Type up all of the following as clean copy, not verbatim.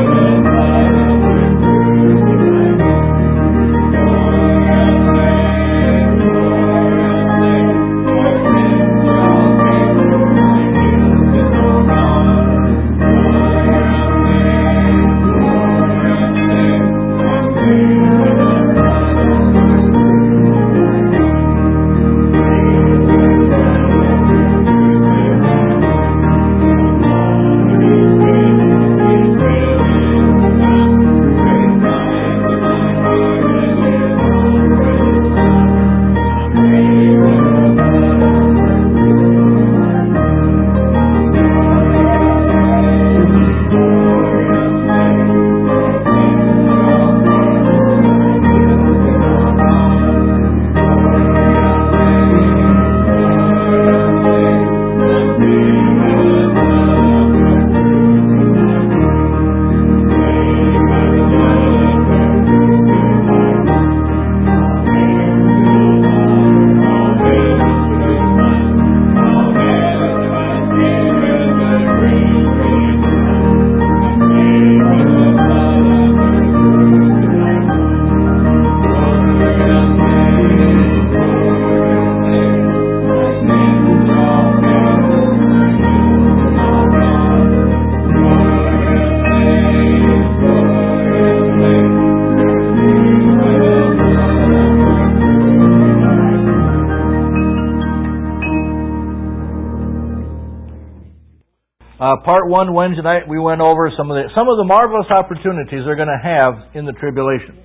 Part 1 Wednesday night, we went over some of the marvelous opportunities they're going to have in the tribulation.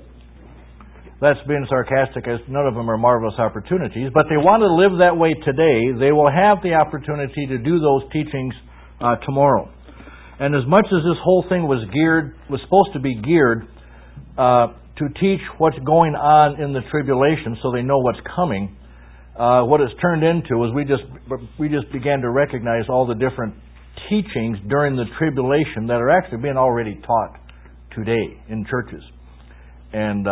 That's being sarcastic, as none of them are marvelous opportunities, but they want to live that way today. They will have the opportunity to do those teachings tomorrow. And as much as this whole thing was supposed to be geared to teach what's going on in the tribulation, so they know what's coming, what it's turned into is we just began to recognize all the different teachings during the tribulation that are actually being already taught today in churches. And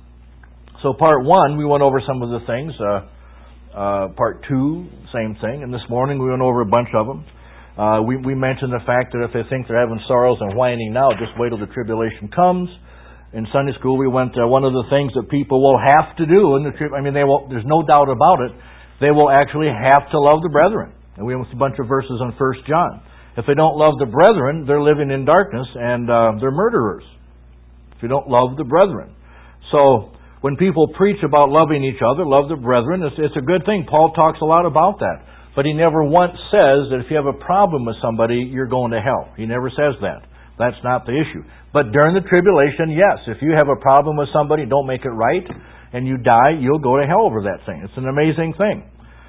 so part 1, we went over some of the things. Part 2, same thing. And this morning we went over a bunch of them. We mentioned the fact that if they think they're having sorrows and whining now, just wait till the tribulation comes. In Sunday school we went, one of the things that people will have to do in the there's no doubt about it, they will actually have to love the brethren. And we went with a bunch of verses on 1 John. If they don't love the brethren, they're living in darkness and they're murderers. If you don't love the brethren. So when people preach about loving each other, love the brethren, it's a good thing. Paul talks a lot about that. But he never once says that if you have a problem with somebody, you're going to hell. He never says that. That's not the issue. But during the tribulation, yes, if you have a problem with somebody, don't make it right, and you die, you'll go to hell over that thing. It's an amazing thing.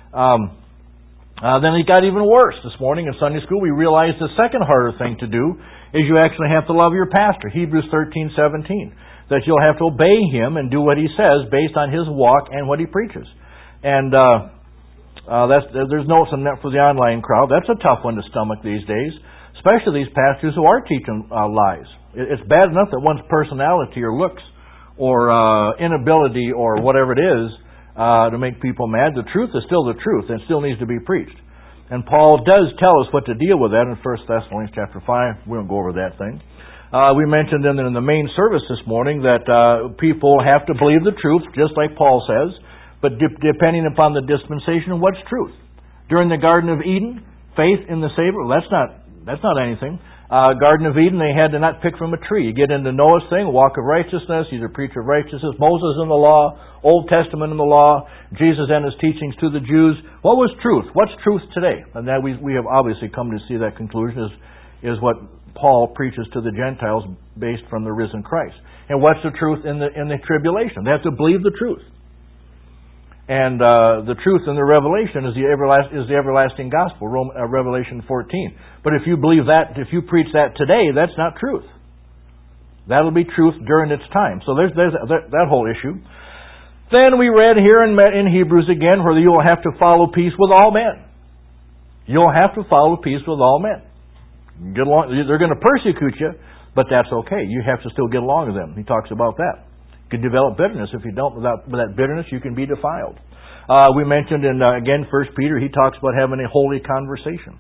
Then it got even worse. This morning in Sunday school, we realized the second harder thing to do is you actually have to love your pastor. Hebrews 13:17. That you'll have to obey him and do what he says based on his walk and what he preaches. And there's notes on that for the online crowd. That's a tough one to stomach these days, especially these pastors who are teaching lies. It's bad enough that one's personality or looks or inability or whatever it is to make people mad. The truth is still the truth and still needs to be preached. And Paul does tell us what to deal with that in 1 Thessalonians chapter 5. We won't go over that thing. We mentioned in the main service this morning that people have to believe the truth, just like Paul says, but depending upon the dispensation, what's truth? During the Garden of Eden, faith in the Savior, well, that's not anything. Garden of Eden, they had to not pick from a tree. You get into Noah's thing, walk of righteousness, he's a preacher of righteousness, Moses in the law, Old Testament in the law, Jesus and his teachings to the Jews. What was truth? What's truth today? And that we have obviously come to see that conclusion is what Paul preaches to the Gentiles based from the risen Christ. And what's the truth in the tribulation? They have to believe the truth. And the truth in the revelation is the everlasting gospel, Revelation 14. But if you believe that, if you preach that today, that's not truth. That'll be truth during its time. So there's that whole issue. Then we read here in Hebrews again where you will have to follow peace with all men. You'll have to follow peace with all men. Get along. They're going to persecute you, but that's okay. You have to still get along with them. He talks about that. You can develop bitterness. If you don't, with that bitterness, you can be defiled. We mentioned in, again, 1 Peter, he talks about having a holy conversation.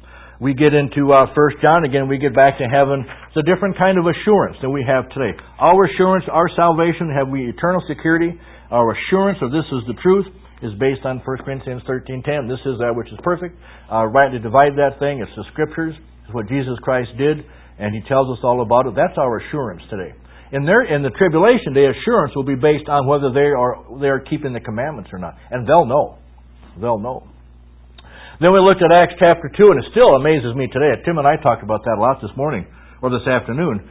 we get into 1 John, again, we get back to heaven. It's a different kind of assurance than we have today. Our assurance, our salvation, have we eternal security. Our assurance of this is the truth is based on 1 Corinthians 13:10. This is that which is perfect. Rightly divide that thing. It's the Scriptures. It's what Jesus Christ did, and He tells us all about it. That's our assurance today. In the tribulation day, assurance will be based on whether they are keeping the commandments or not. And they'll know. They'll know. Then we looked at Acts chapter 2, and it still amazes me today. Tim and I talked about that a lot this morning, or this afternoon.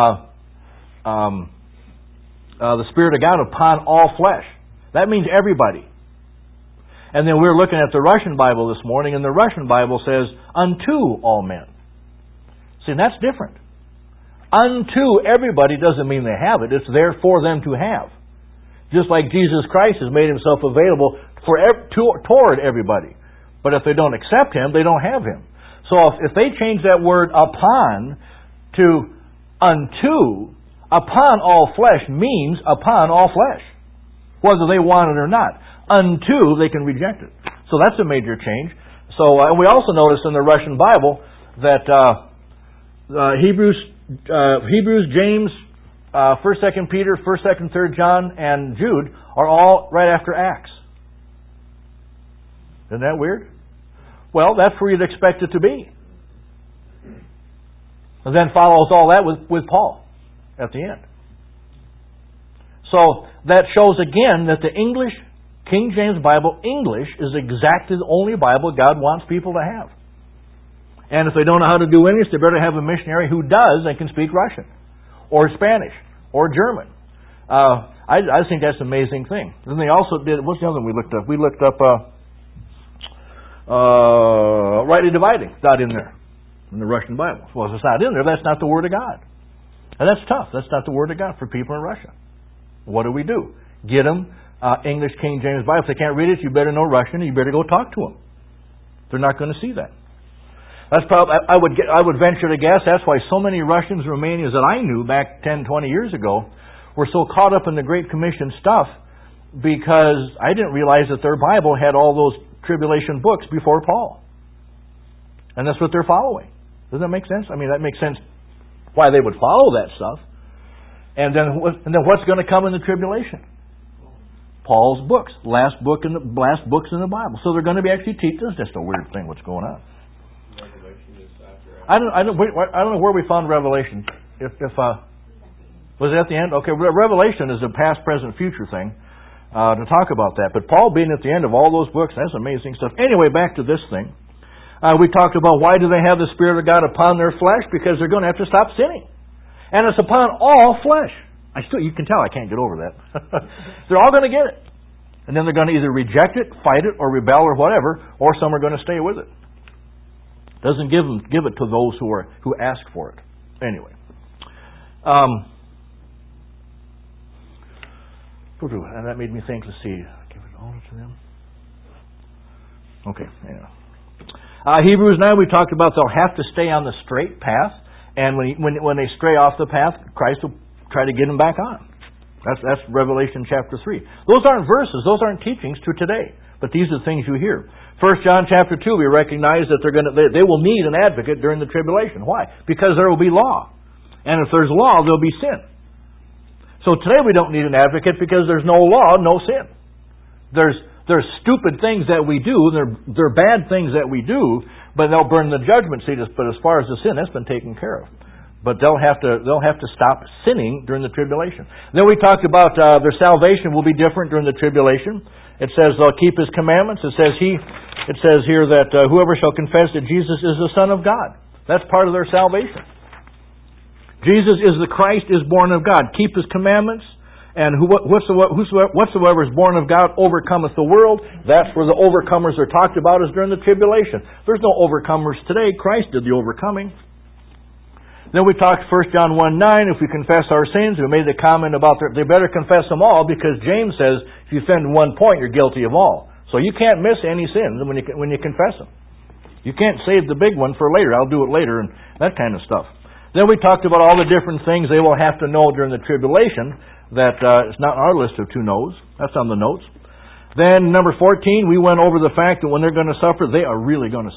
The Spirit of God upon all flesh. That means everybody. And then we were looking at the Russian Bible this morning, and the Russian Bible says, unto all men. See, that's different. Unto everybody doesn't mean they have it. It's there for them to have. Just like Jesus Christ has made Himself available toward everybody. But if they don't accept Him, they don't have Him. So if they change that word upon to unto, upon all flesh means upon all flesh. Whether they want it or not. Unto, they can reject it. So that's a major change. So we also noticed in the Russian Bible that Hebrews, James, 1st, 2nd Peter, 1st, 2nd, 3rd John, and Jude are all right after Acts. Isn't that weird? Well, that's where you'd expect it to be. And then follows all that with Paul at the end. So that shows again that the English, King James Bible, English, is exactly the only Bible God wants people to have. And if they don't know how to do English, they better have a missionary who does and can speak Russian, or Spanish, or German. I think that's an amazing thing. Then they also did, what's the other one we looked up? We looked up rightly dividing. It's not in there in the Russian Bible. Well, if it's not in there, that's not the Word of God. And that's tough. That's not the Word of God for people in Russia. What do? Get them English King James Bible. If they can't read it, you better know Russian, and you better go talk to them. They're not going to see that. That's probably, I would venture to guess that's why so many Russians and Romanians that I knew back 10, 20 years ago were so caught up in the Great Commission stuff, because I didn't realize that their Bible had all those tribulation books before Paul. And that's what they're following. Does that make sense? I mean, that makes sense why they would follow that stuff. And then what's going to come in the tribulation? Paul's books. Last books in the Bible. So they're going to be actually teaching. This is just a weird thing what's going on. I don't know where we found Revelation. If was it at the end? Okay, Revelation is a past, present, future thing to talk about that. But Paul being at the end of all those books, that's amazing stuff. Anyway, back to this thing. We talked about why do they have the Spirit of God upon their flesh? Because they're going to have to stop sinning, and it's upon all flesh. You can tell I can't get over that. They're all going to get it, and then they're going to either reject it, fight it, or rebel, or whatever, or some are going to stay with it. Doesn't give it to those who ask for it. Anyway, and that made me think. Let's see, give it all to them. Okay, yeah. Hebrews 9, we talked about they'll have to stay on the straight path, and when they stray off the path, Christ will try to get them back on. That's Revelation chapter 3. Those aren't verses; those aren't teachings to today. But these are things you hear. 1 John chapter 2, we recognize that they will need an advocate during the tribulation. Why? Because there will be law. And if there's law, there'll be sin. So today we don't need an advocate because there's no law, no sin. There's stupid things that we do, they're bad things that we do, but they'll burn the judgment seat. But as far as the sin, that's been taken care of. But they'll have to stop sinning during the tribulation. Then we talked about their salvation will be different during the tribulation. It says they'll keep His commandments. It says here that whoever shall confess that Jesus is the Son of God. That's part of their salvation. Jesus is the Christ, is born of God. Keep His commandments, and whatsoever is born of God overcometh the world. That's where the overcomers are talked about, is during the tribulation. There's no overcomers today. Christ did the overcoming. Then we talked 1 John 1:9. If we confess our sins, we made the comment about they better confess them all, because James says if you offend one point, you're guilty of all. So you can't miss any sins when you confess them. You can't save the big one for later. I'll do it later, and that kind of stuff. Then we talked about all the different things they will have to know during the tribulation. That it's not on our list of 2 no's. That's on the notes. Then number 14, we went over the fact that when they're going to suffer, they are really going to suffer.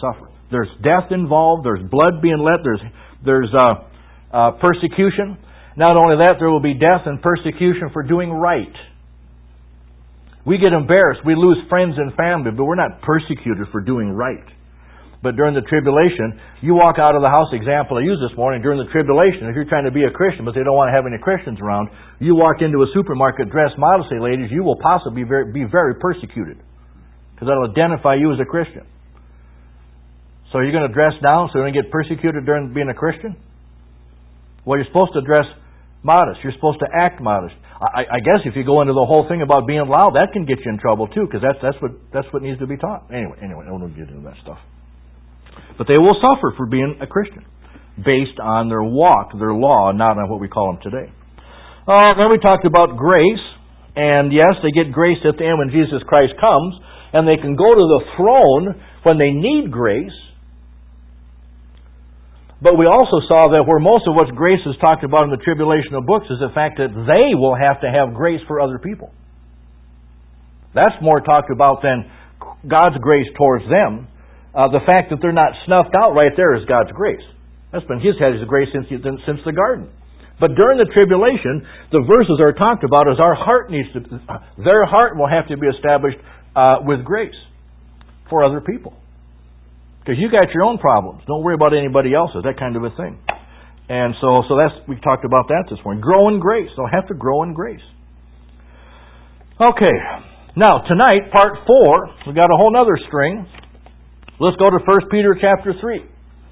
There's death involved. There's blood being let. There's persecution. Not only that, there will be death and persecution for doing right. We get embarrassed. We lose friends and family, but we're not persecuted for doing right. But during the tribulation, you walk out of the house, example I used this morning, during the tribulation, if you're trying to be a Christian, but they don't want to have any Christians around, you walk into a supermarket dressed modestly, ladies, you will possibly be very persecuted. Because that'll identify you as a Christian. So you're going to dress down so you're going to get persecuted during being a Christian? Well, you're supposed to dress modest. You're supposed to act modest. I guess if you go into the whole thing about being loud, that can get you in trouble too, because that's what needs to be taught. Anyway, I don't want to get into that stuff. But they will suffer for being a Christian, based on their walk, their law, not on what we call them today. Then we talked about grace, and yes, they get grace at the end when Jesus Christ comes, and they can go to the throne when they need grace. But we also saw that where most of what grace is talked about in the tribulational books is the fact that they will have to have grace for other people. That's more talked about than God's grace towards them. The fact that they're not snuffed out right there is God's grace. That's been His had His grace since the garden. But during the tribulation, the verses are talked about as their heart will have to be established with grace for other people. Because you got your own problems. Don't worry about anybody else's. That kind of a thing. And so we talked about that this morning. Grow in grace. They'll have to grow in grace. Okay. Now, tonight, part 4, we've got a whole other string. Let's go to 1 Peter chapter 3.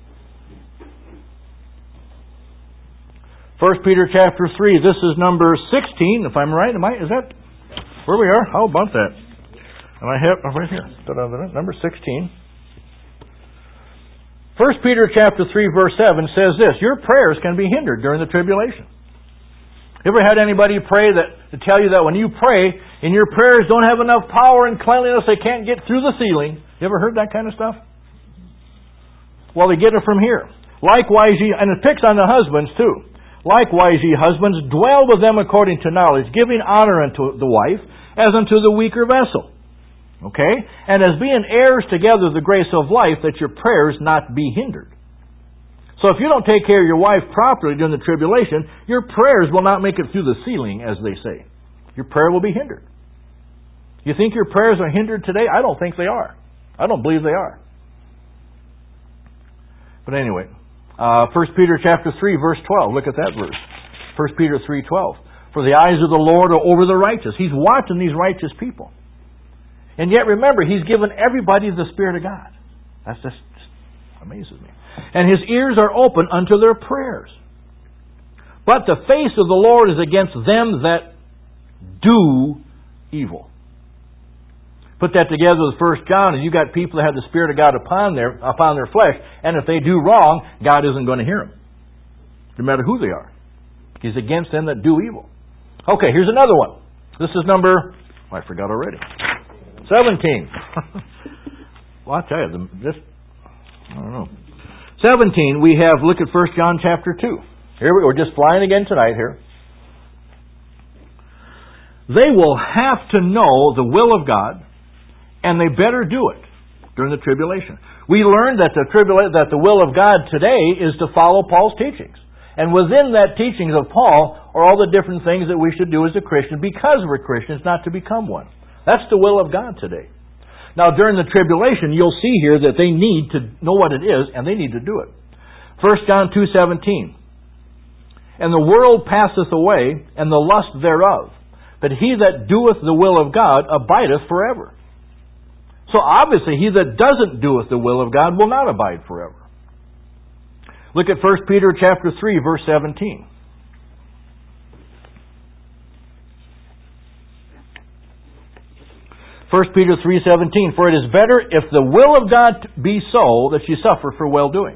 1 Peter chapter 3. This is number 16, if I'm right. Is that where we are? How about that? Am I right here? Number 16. 1 Peter chapter 3 verse 7 says this: your prayers can be hindered during the tribulation. You ever had anybody pray to tell you that when you pray and your prayers don't have enough power and cleanliness, they can't get through the ceiling? You ever heard that kind of stuff? Well, they get it from here. Likewise, and it picks on the husbands too. Likewise, ye husbands, dwell with them according to knowledge, giving honor unto the wife as unto the weaker vessel. Okay? And as being heirs together of the grace of life, that your prayers not be hindered. So if you don't take care of your wife properly during the tribulation, your prayers will not make it through the ceiling, as they say. Your prayer will be hindered. You think your prayers are hindered today? I don't think they are. I don't believe they are. But anyway, 1 Peter chapter 3, verse 12. Look at that verse. 1 Peter 3:12. For the eyes of the Lord are over the righteous. He's watching these righteous people. And yet remember, He's given everybody the Spirit of God. That's just amazes me. And His ears are open unto their prayers. But the face of the Lord is against them that do evil. Put that together with 1 John, and you got people that have the Spirit of God upon their flesh, and if they do wrong, God isn't going to hear them. No matter who they are. He's against them that do evil. Okay, here's another one. This is number, I forgot already. 17. Well, I'll tell you, I don't know. 17, we have, look at 1 John chapter 2. Here we're just flying again tonight here. They will have to know the will of God, and they better do it during the tribulation. We learned that the will of God today is to follow Paul's teachings. And within that teachings of Paul are all the different things that we should do as a Christian because we're Christians, not to become one. That's the will of God today. Now, during the tribulation, you'll see here that they need to know what it is, and they need to do it. 1 John 2:17. And the world passeth away, and the lust thereof. But he that doeth the will of God abideth forever. So obviously, he that doesn't doeth the will of God will not abide forever. Look at 1 Peter chapter 3, verse 17. 1 Peter 3:17, for it is better if the will of God be so that you suffer for well-doing.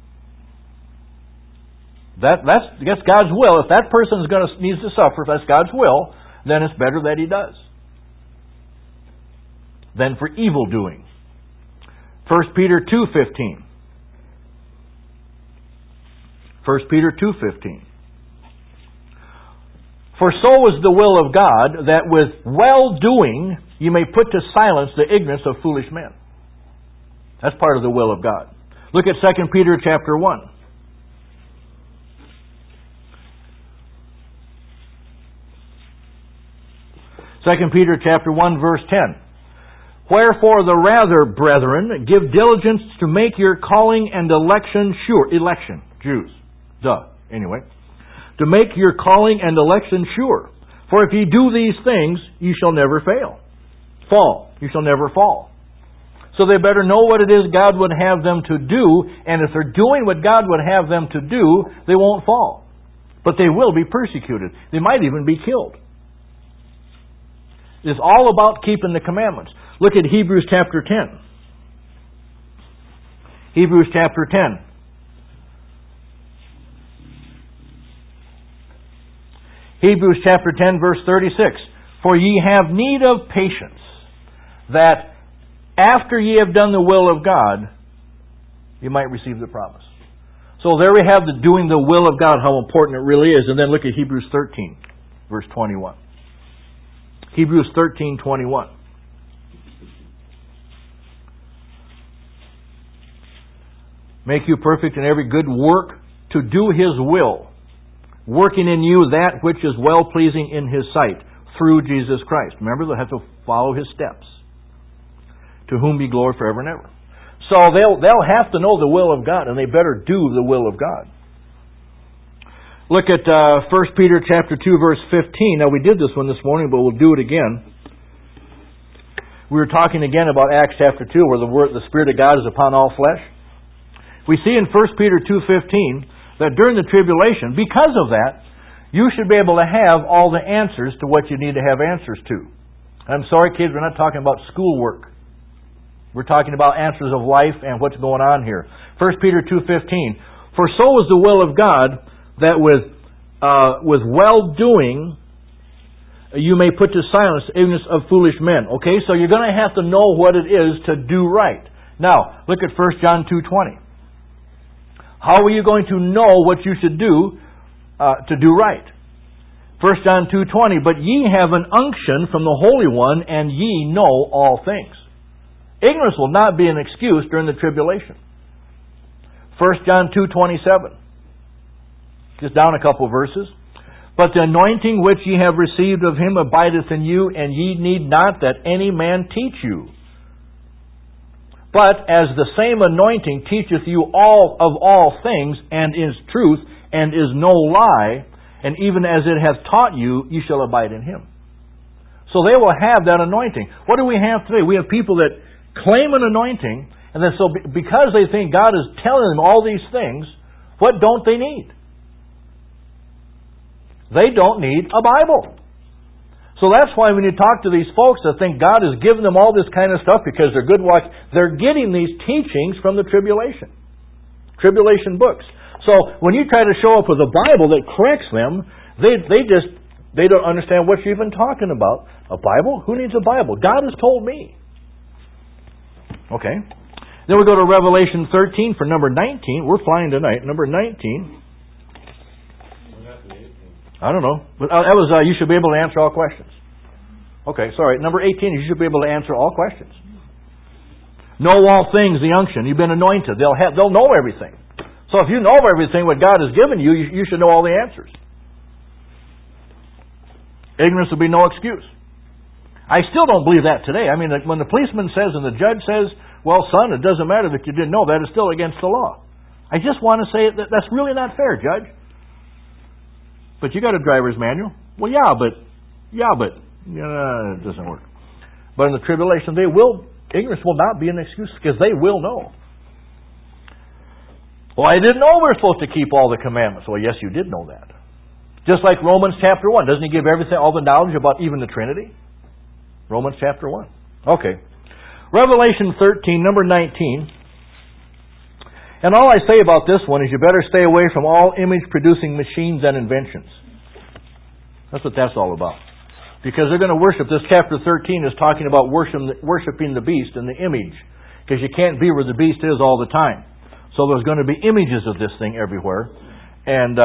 That's God's will. If that person needs to suffer, if that's God's will, then it's better that he does than for evil-doing. 1 Peter 2:15. 1 Peter 2:15. For so is the will of God, that with well-doing you may put to silence the ignorance of foolish men. That's part of the will of God. Look at 2 Peter chapter 1. 2 Peter chapter 1 verse 10. Wherefore the rather, brethren, give diligence to make your calling and election sure. Election, Jews. Anyway. To make your calling and election sure. For if ye do these things, ye shall never fail. Fall. You shall never fall. So they better know what it is God would have them to do, and if they're doing what God would have them to do, they won't fall. But they will be persecuted. They might even be killed. It's all about keeping the commandments. Look at Hebrews chapter 10. Hebrews chapter 10. Hebrews chapter 10 verse 36. For ye have need of patience, that after ye have done the will of God, you might receive the promise. So there we have the doing the will of God, how important it really is. And then look at Hebrews 13, verse 21. Hebrews 13:21. Make you perfect in every good work to do His will, working in you that which is well-pleasing in His sight, through Jesus Christ. Remember, they'll have to follow His steps. To whom be glory forever and ever. So they'll have to know the will of God, and they better do the will of God. Look at 1 Peter chapter 2, verse 15. Now, we did this one this morning, but we'll do it again. We were talking again about Acts chapter 2, where the Spirit of God is upon all flesh. We see in 1 Peter 2:15 that during the tribulation, because of that, you should be able to have all the answers to what you need to have answers to. I'm sorry, kids, we're not talking about schoolwork. We're talking about answers of life and what's going on here. 1 Peter 2:15. For so is the will of God, that with well-doing you may put to silence the ignorance of foolish men. Okay, so you're going to have to know what it is to do right. Now, look at 1 John 2:20. How are you going to know what you should do to do right? 1 John 2:20. But ye have an unction from the Holy One, and ye know all things. Ignorance will not be an excuse during the tribulation. 1 John 2:27. Just down a couple of verses. But the anointing which ye have received of Him abideth in you, and ye need not that any man teach you. But as the same anointing teacheth you all of all things, and is truth, and is no lie, and even as it hath taught you, ye shall abide in Him. So they will have that anointing. What do we have today? We have people that claim an anointing, and then so because they think God is telling them all these things, what don't they need? They don't need a Bible. So that's why when you talk to these folks that think God has given them all this kind of stuff because they're good walks, they're getting these teachings from the tribulation books. So when you try to show up with a Bible that corrects them, they don't understand what you're even talking about. A Bible? Who needs a Bible? God has told me. Okay. Then we go to Revelation 13 for number 19. We're flying tonight. Number 19. I don't know. But that was you should be able to answer all questions. Okay, sorry. Number 18 is you should be able to answer all questions. Know all things, the unction. You've been anointed. They'll know everything. So if you know everything what God has given you, you should know all the answers. Ignorance will be no excuse. I still don't believe that today. I mean, when the policeman says and the judge says, well, son, it doesn't matter that you didn't know, that is still against the law. I just want to say that that's really not fair, Judge. But you got a driver's manual. Well, yeah, but it doesn't work. But in the tribulation, ignorance will not be an excuse because they will know. Well, I didn't know we're supposed to keep all the commandments. Well, yes, you did know that. Just like Romans chapter 1. Doesn't He give everything, all the knowledge about even the Trinity? Romans chapter 1. Okay. Revelation 13, number 19. And all I say about this one is you better stay away from all image-producing machines and inventions. That's what that's all about. Because they're going to worship. This chapter 13 is talking about worshiping the beast and the image. Because you can't be where the beast is all the time. So there's going to be images of this thing everywhere. And,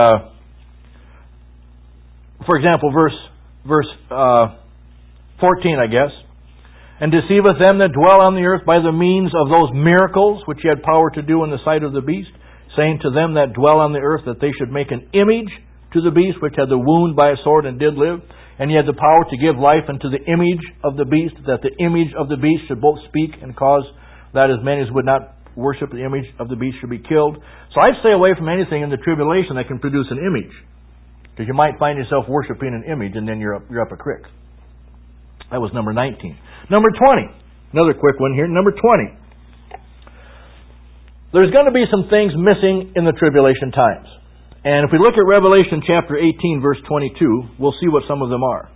for example, verse 14, I guess. and deceiveth them that dwell on the earth by the means of those miracles which he had power to do in the sight of the beast, saying to them that dwell on the earth that they should make an image to the beast which had the wound by a sword and did live. And he had the power to give life unto the image of the beast, that the image of the beast should both speak and cause that as many as would not worship the image of the beast should be killed. So I'd stay away from anything in the tribulation that can produce an image, because you might find yourself worshiping an image and then you're up a creek. That was number 19. Number 20. Another quick one here. Number 20. There's going to be some things missing in the tribulation times. And if we look at Revelation chapter 18, verse 22, we'll see what some of them are.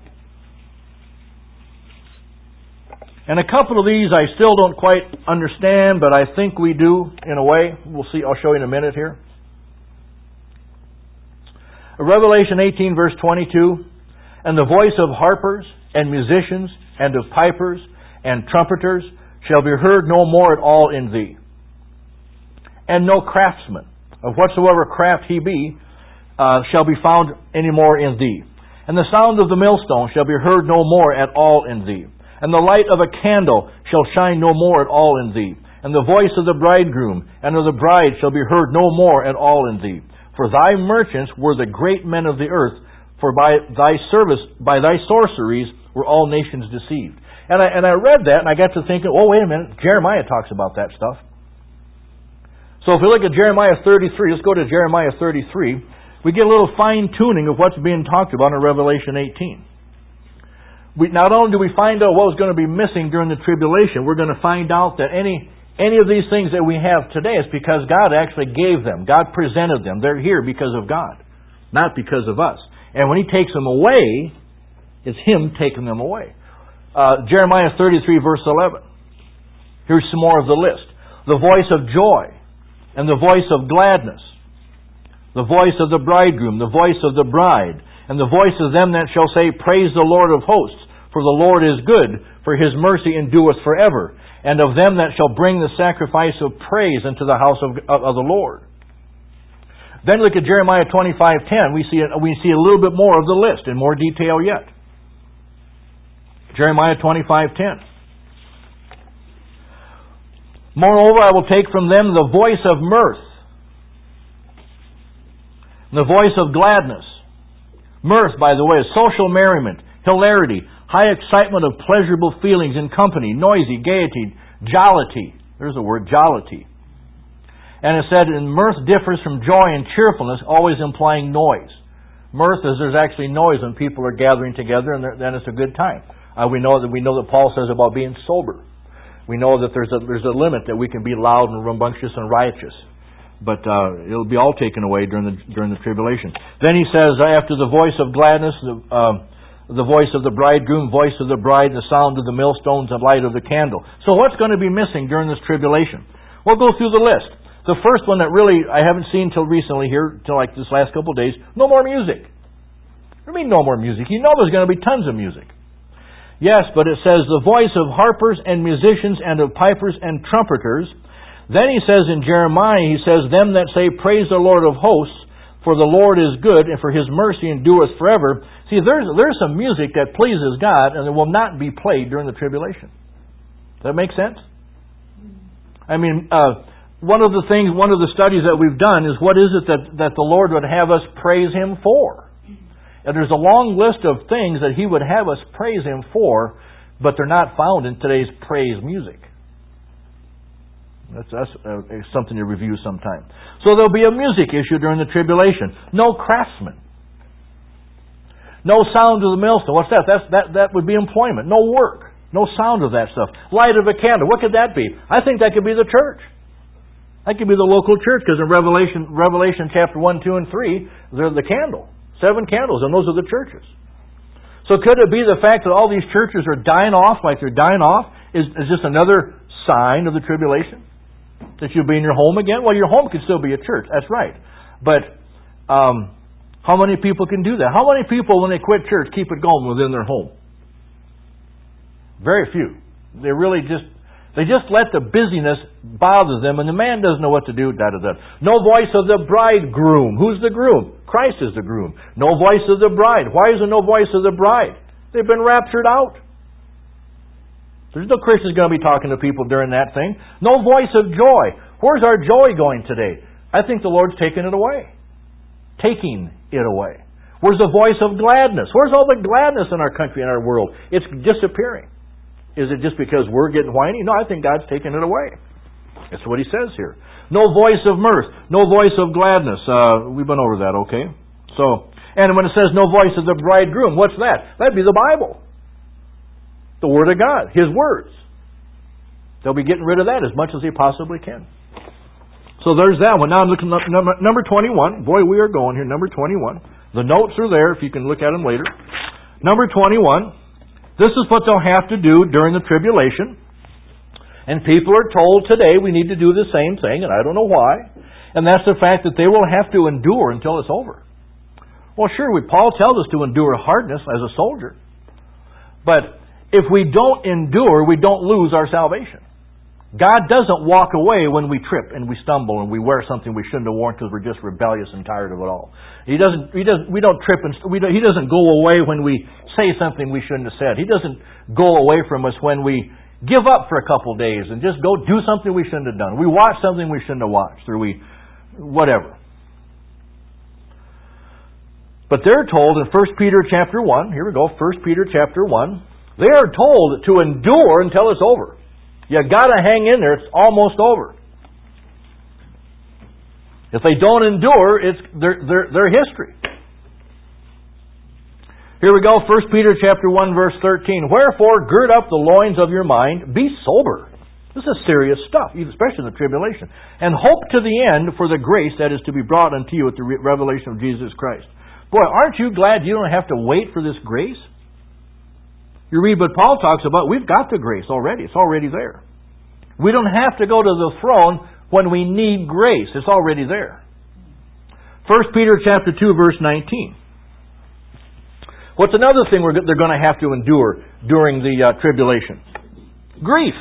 And a couple of these I still don't quite understand, but I think we do in a way. We'll see. I'll show you in a minute here. Revelation 18, verse 22. And the voice of harpers and musicians and of pipers and trumpeters shall be heard no more at all in thee. And no craftsman, of whatsoever craft he be, shall be found any more in thee. And the sound of the millstone shall be heard no more at all in thee. And the light of a candle shall shine no more at all in thee. And the voice of the bridegroom and of the bride shall be heard no more at all in thee. For thy merchants were the great men of the earth, for by thy sorceries were all nations deceived. And I read that and I got to thinking, oh, wait a minute, Jeremiah talks about that stuff. So if we look at Jeremiah 33, let's go to Jeremiah 33, we get a little fine-tuning of what's being talked about in Revelation 18. Not only do we find out what was going to be missing during the tribulation, we're going to find out that any of these things that we have today is because God actually gave them. God presented them. They're here because of God, not because of us. And when He takes them away, it's Him taking them away. Jeremiah 33, verse 11. Here's some more of the list. The voice of joy and the voice of gladness, the voice of the bridegroom, the voice of the bride, and the voice of them that shall say, Praise the Lord of hosts, for the Lord is good, for His mercy endureth forever. And of them that shall bring the sacrifice of praise into the house of the Lord. Then look at Jeremiah 25:10. We see a little bit more of the list in more detail yet. Jeremiah 25:10. Moreover, I will take from them the voice of mirth, the voice of gladness. Mirth, by the way, is social merriment, hilarity, high excitement of pleasurable feelings in company, noisy, gaiety, jollity. There's the word, jollity. And it said, and mirth differs from joy and cheerfulness, always implying noise. Mirth is there's actually noise when people are gathering together, and then it's a good time. We know that Paul says about being sober. We know that there's a limit that we can be loud and rambunctious and riotous, but it'll be all taken away during the tribulation. Then he says, after the voice of gladness, the voice of the bridegroom, voice of the bride, the sound of the millstones, and light of the candle. So what's going to be missing during this tribulation? We'll go through the list. The first one that really I haven't seen till recently here, till like this last couple of days, no more music. What do you mean no more music? You know there's going to be tons of music. Yes, but it says the voice of harpers and musicians and of pipers and trumpeters. Then he says in Jeremiah, he says, them that say, Praise the Lord of hosts, for the Lord is good, and for His mercy endureth forever. See, there's some music that pleases God, and it will not be played during the tribulation. Does that make sense? I mean, one of the studies that we've done is what is it that the Lord would have us praise Him for? And there's a long list of things that He would have us praise Him for, but they're not found in today's praise music. That's something to review sometime. So there'll be a music issue during the tribulation. No craftsmen. No sound of the millstone. What's that? That would be employment. No work. No sound of that stuff. Light of a candle. What could that be? I think that could be the church. That could be the local church, because in Revelation chapter 1, 2, and 3, they're the candle. 7 candles, and those are the churches. So could it be the fact that all these churches are dying off like they're dying off is just another sign of the tribulation? That you'll be in your home again? Well, your home can still be a church. That's right. But how many people can do that? How many people, when they quit church, keep it going within their home? Very few. They just let the busyness bother them, and the man doesn't know what to do. No voice of the bridegroom. Who's the groom? Christ is the groom. No voice of the bride. Why is there no voice of the bride? They've been raptured out. There's no Christians going to be talking to people during that thing. No voice of joy. Where's our joy going today? I think the Lord's taking it away. Taking it away. Where's the voice of gladness? Where's all the gladness in our country and our world? It's disappearing. Is it just because we're getting whiny? No, I think God's taking it away. That's what He says here. No voice of mirth. No voice of gladness. We've been over that, okay? And when it says no voice of the bridegroom, what's that? That'd be the Bible. The Word of God. His words. They'll be getting rid of that as much as they possibly can. So there's that one. Now I'm looking at number 21. Boy, we are going here. Number 21. The notes are there if you can look at them later. Number 21. This is what they'll have to do during the tribulation. And people are told today we need to do the same thing, and I don't know why. And that's the fact that they will have to endure until it's over. Well, sure, Paul tells us to endure hardness as a soldier. But if we don't endure, we don't lose our salvation. God doesn't walk away when we trip and we stumble and we wear something we shouldn't have worn because we're just rebellious and tired of it all. We don't trip and He doesn't go away when we say something we shouldn't have said. He doesn't go away from us when we give up for a couple days and just go do something we shouldn't have done. We watch something we shouldn't have watched, or whatever. But they're told in 1 Peter chapter 1, here we go, 1 Peter chapter 1, they are told to endure until it's over. You got to hang in there. It's almost over. If they don't endure, it's their history. Here we go, 1 Peter chapter 1, verse 13. Wherefore, gird up the loins of your mind, be sober. This is serious stuff, especially in the tribulation. And hope to the end for the grace that is to be brought unto you at the revelation of Jesus Christ. Boy, aren't you glad you don't have to wait for this grace? You read what Paul talks about, we've got the grace already. It's already there. We don't have to go to the throne when we need grace. It's already there. 1 Peter chapter 2, verse 19. What's another thing they're going to have to endure during the tribulation? Grief.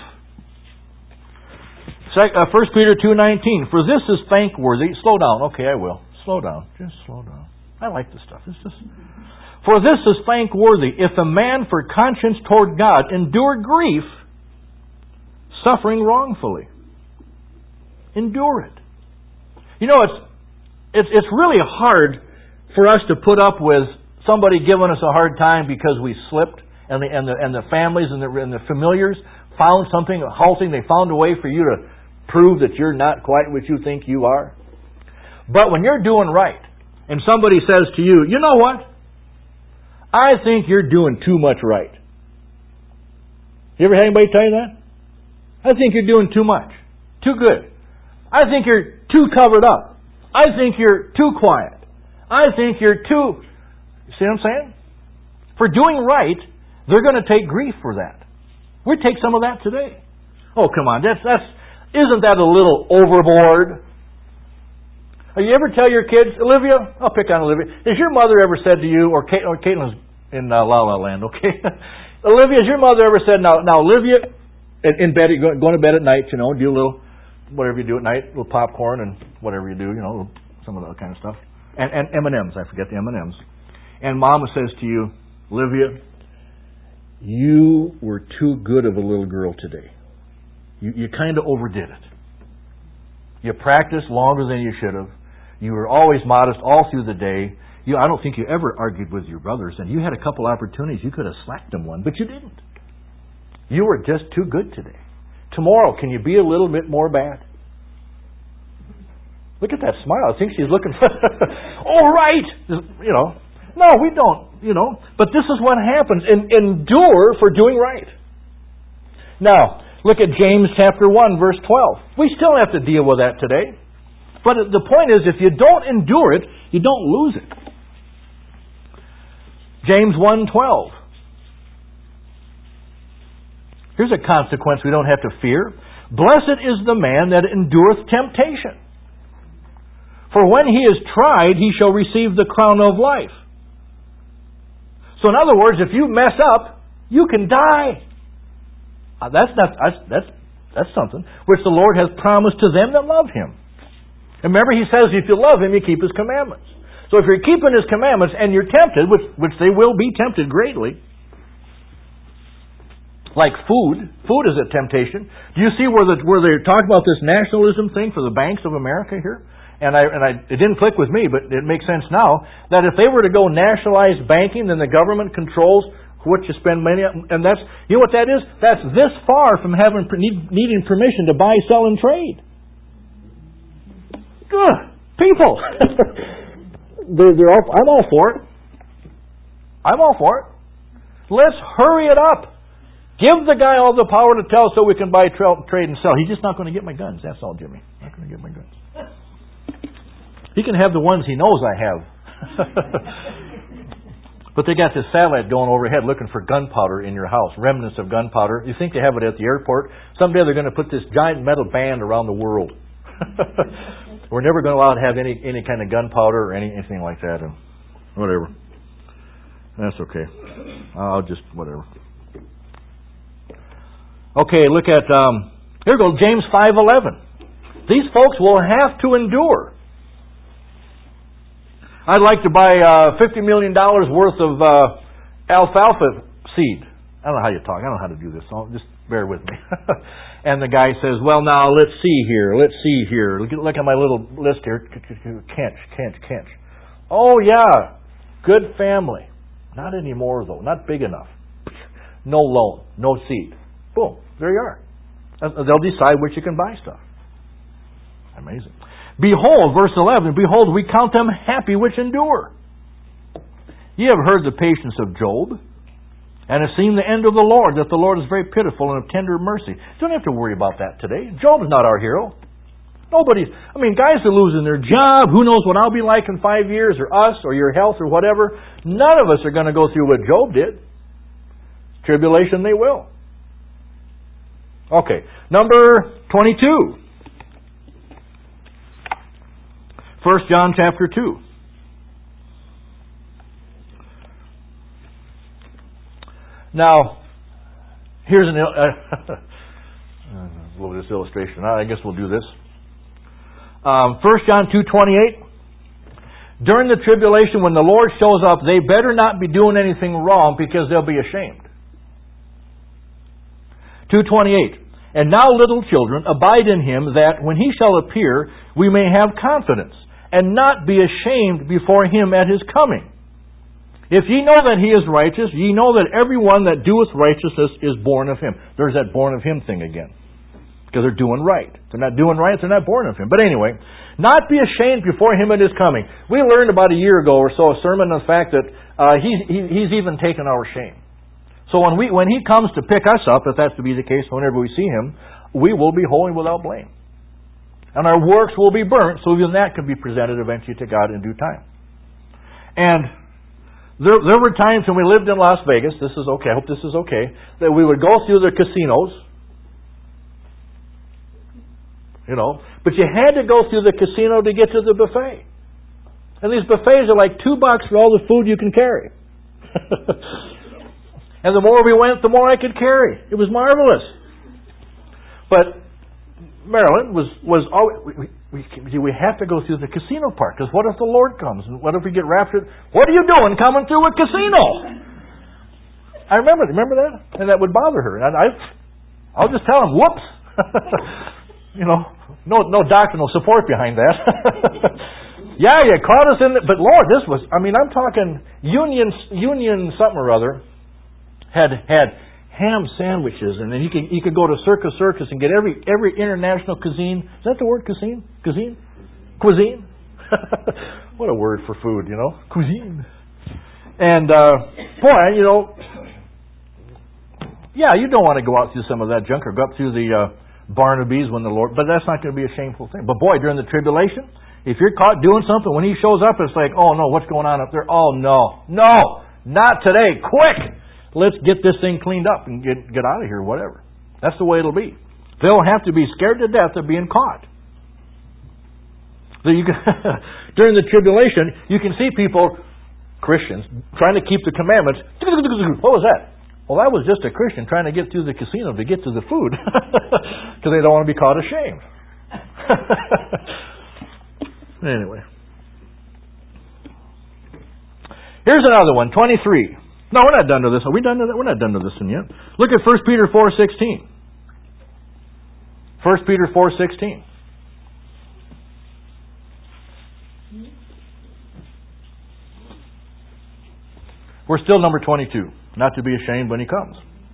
1 Peter 2:19. For this is thankworthy. Slow down. Okay, I will. Slow down. Just slow down. I like this stuff. For this is thankworthy, if a man for conscience toward God endure grief, suffering wrongfully. Endure it. You know, it's really hard for us to put up with somebody giving us a hard time because we slipped, and the families and the familiars found something halting. They found a way for you to prove that you're not quite what you think you are. But when you're doing right, and somebody says to you, you know what? I think you're doing too much right. You ever had anybody tell you that? I think you're doing too much. Too good. I think you're too covered up. I think you're too quiet. I think you're too... See what I'm saying? For doing right, they're going to take grief for that. We take some of that today. Oh, come on. Isn't that a little overboard? You ever tell your kids, Olivia, I'll pick on Olivia. Has your mother ever said to you, or Caitlin's in La La Land, okay? Olivia, has your mother ever said, now Olivia, in bed, going to bed at night, do a little, whatever you do at night, a little popcorn and whatever you do, some of that kind of stuff. And M&Ms, I forget the M&Ms. And Mama says to you, Olivia, you were too good of a little girl today. You kind of overdid it. You practiced longer than you should have. You were always modest all through the day. I don't think you ever argued with your brothers, and you had a couple opportunities. You could have slapped them one, but you didn't. You were just too good today. Tomorrow, can you be a little bit more bad? Look at that smile. I think she's looking for... All right! No, we don't, But this is what happens. Endure for doing right. Now, look at James chapter 1, verse 12. We still have to deal with that today. But the point is, if you don't endure it, you don't lose it. James 1:12. Here's a consequence we don't have to fear. Blessed is the man that endureth temptation. For when he is tried, he shall receive the crown of life. So in other words, if you mess up, you can die. That's something which the Lord has promised to them that love Him. Remember, He says if you love Him, you keep His commandments. So if you're keeping His commandments and you're tempted, which they will be tempted greatly, Like food. Food is a temptation. Do you see where they talk about this nationalism thing for the banks of America here? And it didn't click with me, but it makes sense now, that if they were to go nationalize banking, then the government controls what you spend money on. And that's, you know what that is? That's this far from needing permission to buy, sell, and trade. Ugh, people! I'm all for it. I'm all for it. Let's hurry it up. Give the guy all the power to tell so we can buy, trade, and sell. He's just not going to get my guns. That's all, Jimmy. Not going to get my guns. He can have the ones he knows I have. But they got this satellite going overhead looking for gunpowder in your house, remnants of gunpowder. You think they have it at the airport? Someday they're going to put this giant metal band around the world. We're never going to allow to have any kind of gunpowder or anything like that. And whatever. That's okay. I'll just, whatever. Okay, look at, here we go, James 5:11. These folks will have to endure. I'd like to buy $50 million worth of alfalfa seed. I don't know how you talk. I don't know how to do this. So just bear with me. And the guy says, well, now, let's see here. Look at my little list here. Kench. Oh, yeah. Good family. Not anymore, though. Not big enough. No loan. No seed. Boom. There you are. They'll decide which you can buy stuff. Amazing. Behold, verse 11, behold, we count them happy which endure. Ye have heard the patience of Job, and have seen the end of the Lord, that the Lord is very pitiful and of tender mercy. Don't have to worry about that today. Job's not our hero. Guys are losing their job. Who knows what I'll be like in 5 years, or us, or your health, or whatever. None of us are going to go through what Job did. Tribulation they will. Okay, number 22. 1 John chapter 2. Now, here's a little bit of illustration. I guess we'll do this. 1 John 2:28. During the tribulation, when the Lord shows up, they better not be doing anything wrong because they'll be ashamed. 2:28. And now, little children, abide in Him, that when He shall appear, we may have confidence, and not be ashamed before Him at His coming. If ye know that He is righteous, ye know that every one that doeth righteousness is born of Him. There's that born of Him thing again. Because they're doing right. If they're not doing right, they're not born of Him. But anyway, not be ashamed before Him at His coming. We learned about a year ago or so a sermon on the fact that He's even taken our shame. So when He comes to pick us up, if that's to be the case whenever we see Him, we will be holy without blame. And our works will be burnt, so even that can be presented eventually to God in due time. And there were times when we lived in Las Vegas, this is okay, I hope this is okay, that we would go through the casinos, but you had to go through the casino to get to the buffet. And these buffets are like $2 for all the food you can carry. And the more we went, the more I could carry. It was marvelous. But Maryland was always, we have to go through the casino part, because what if the Lord comes? And what if we get raptured? What are you doing coming through a casino? I remember that? And that would bother her. And I'll just tell him, whoops. No doctrinal support behind that. Yeah, you caught us in it. But Lord, this was, I'm talking Union something or other had ham sandwiches, and then you could go to Circus and get every international cuisine. Is that the word, cuisine? Cuisine? What a word for food, cuisine. And yeah, you don't want to go out through some of that junk or go up through the Barnaby's when the Lord, but that's not going to be a shameful thing. But boy, during the tribulation, if you're caught doing something, when He shows up, it's like, oh no, what's going on up there? Oh no, not today, quick! Let's get this thing cleaned up and get out of here, whatever. That's the way it'll be. They'll have to be scared to death of being caught. So during the tribulation, you can see people, Christians, trying to keep the commandments. What was that? Well, that was just a Christian trying to get through the casino to get to the food. Because they don't want to be caught ashamed. Anyway. Here's another one, 23. No, we're not done to this. Are we done to that? We're not done to this one yet. Look at 1 Peter 4:16. 1 Peter 4:16. We're still number 22. Not to be ashamed when he comes.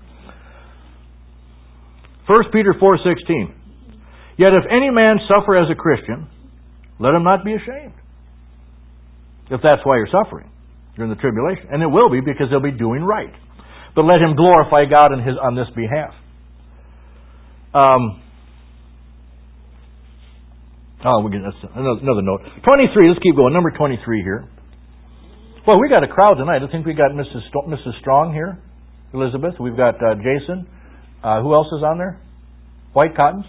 1 Peter 4:16. Yet if any man suffer as a Christian, let him not be ashamed. If that's why you're suffering during the tribulation. And it will be, because he'll be doing right. But let him glorify God on this behalf. We get another note. 23, let's keep going. Number 23 here. Well, we got a crowd tonight. I think we got Mrs. Strong here. Elizabeth. We've got Jason. Who else is on there? White Cottons?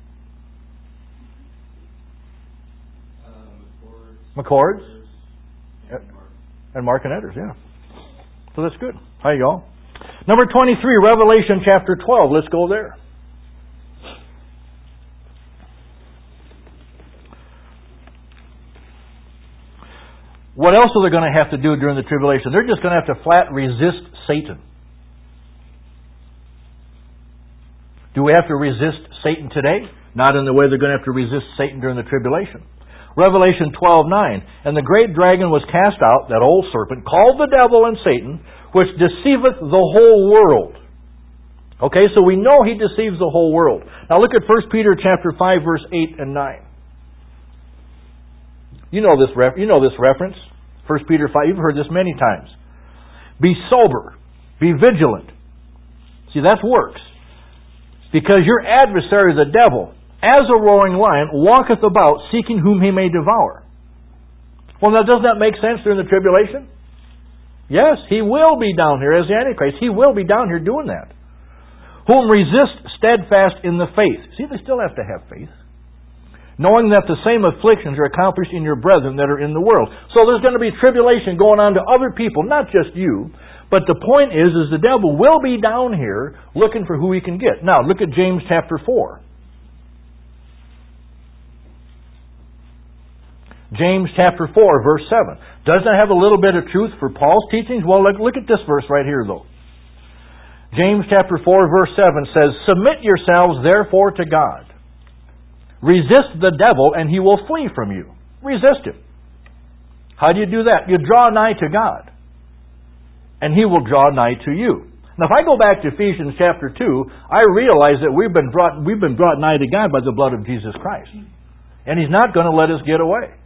McCords. And Mark and Edders, yeah. So that's good. Hi, y'all. Number 23, Revelation chapter 12. Let's go there. What else are they going to have to do during the tribulation? They're just going to have to flat resist Satan. Do we have to resist Satan today? Not in the way they're going to have to resist Satan during the tribulation. Revelation 12:9. And the great dragon was cast out, that old serpent, called the devil and Satan, which deceiveth the whole world. Okay, so we know he deceives the whole world. Now look at 1 Peter chapter 5, verse 8 and 9. You know this reference. 1 Peter 5, you've heard this many times. Be sober. Be vigilant. See, that's works. Because your adversary, the devil, as a roaring lion, walketh about, seeking whom he may devour. Well, now, doesn't that make sense during the tribulation? Yes, he will be down here as the Antichrist. He will be down here doing that. Whom resist steadfast in the faith. See, they still have to have faith. Knowing that the same afflictions are accomplished in your brethren that are in the world. So there's going to be tribulation going on to other people, not just you. But the point is the devil will be down here looking for who he can get. Now, look at James chapter 4. James chapter 4, verse 7. Doesn't it have a little bit of truth for Paul's teachings? Well, look at this verse right here, though. James chapter 4, verse 7 says, Submit yourselves therefore to God. Resist the devil, and he will flee from you. Resist him. How do you do that? You draw nigh to God, and he will draw nigh to you. Now, if I go back to Ephesians chapter 2, I realize that we've been brought nigh to God by the blood of Jesus Christ. And he's not going to let us get away.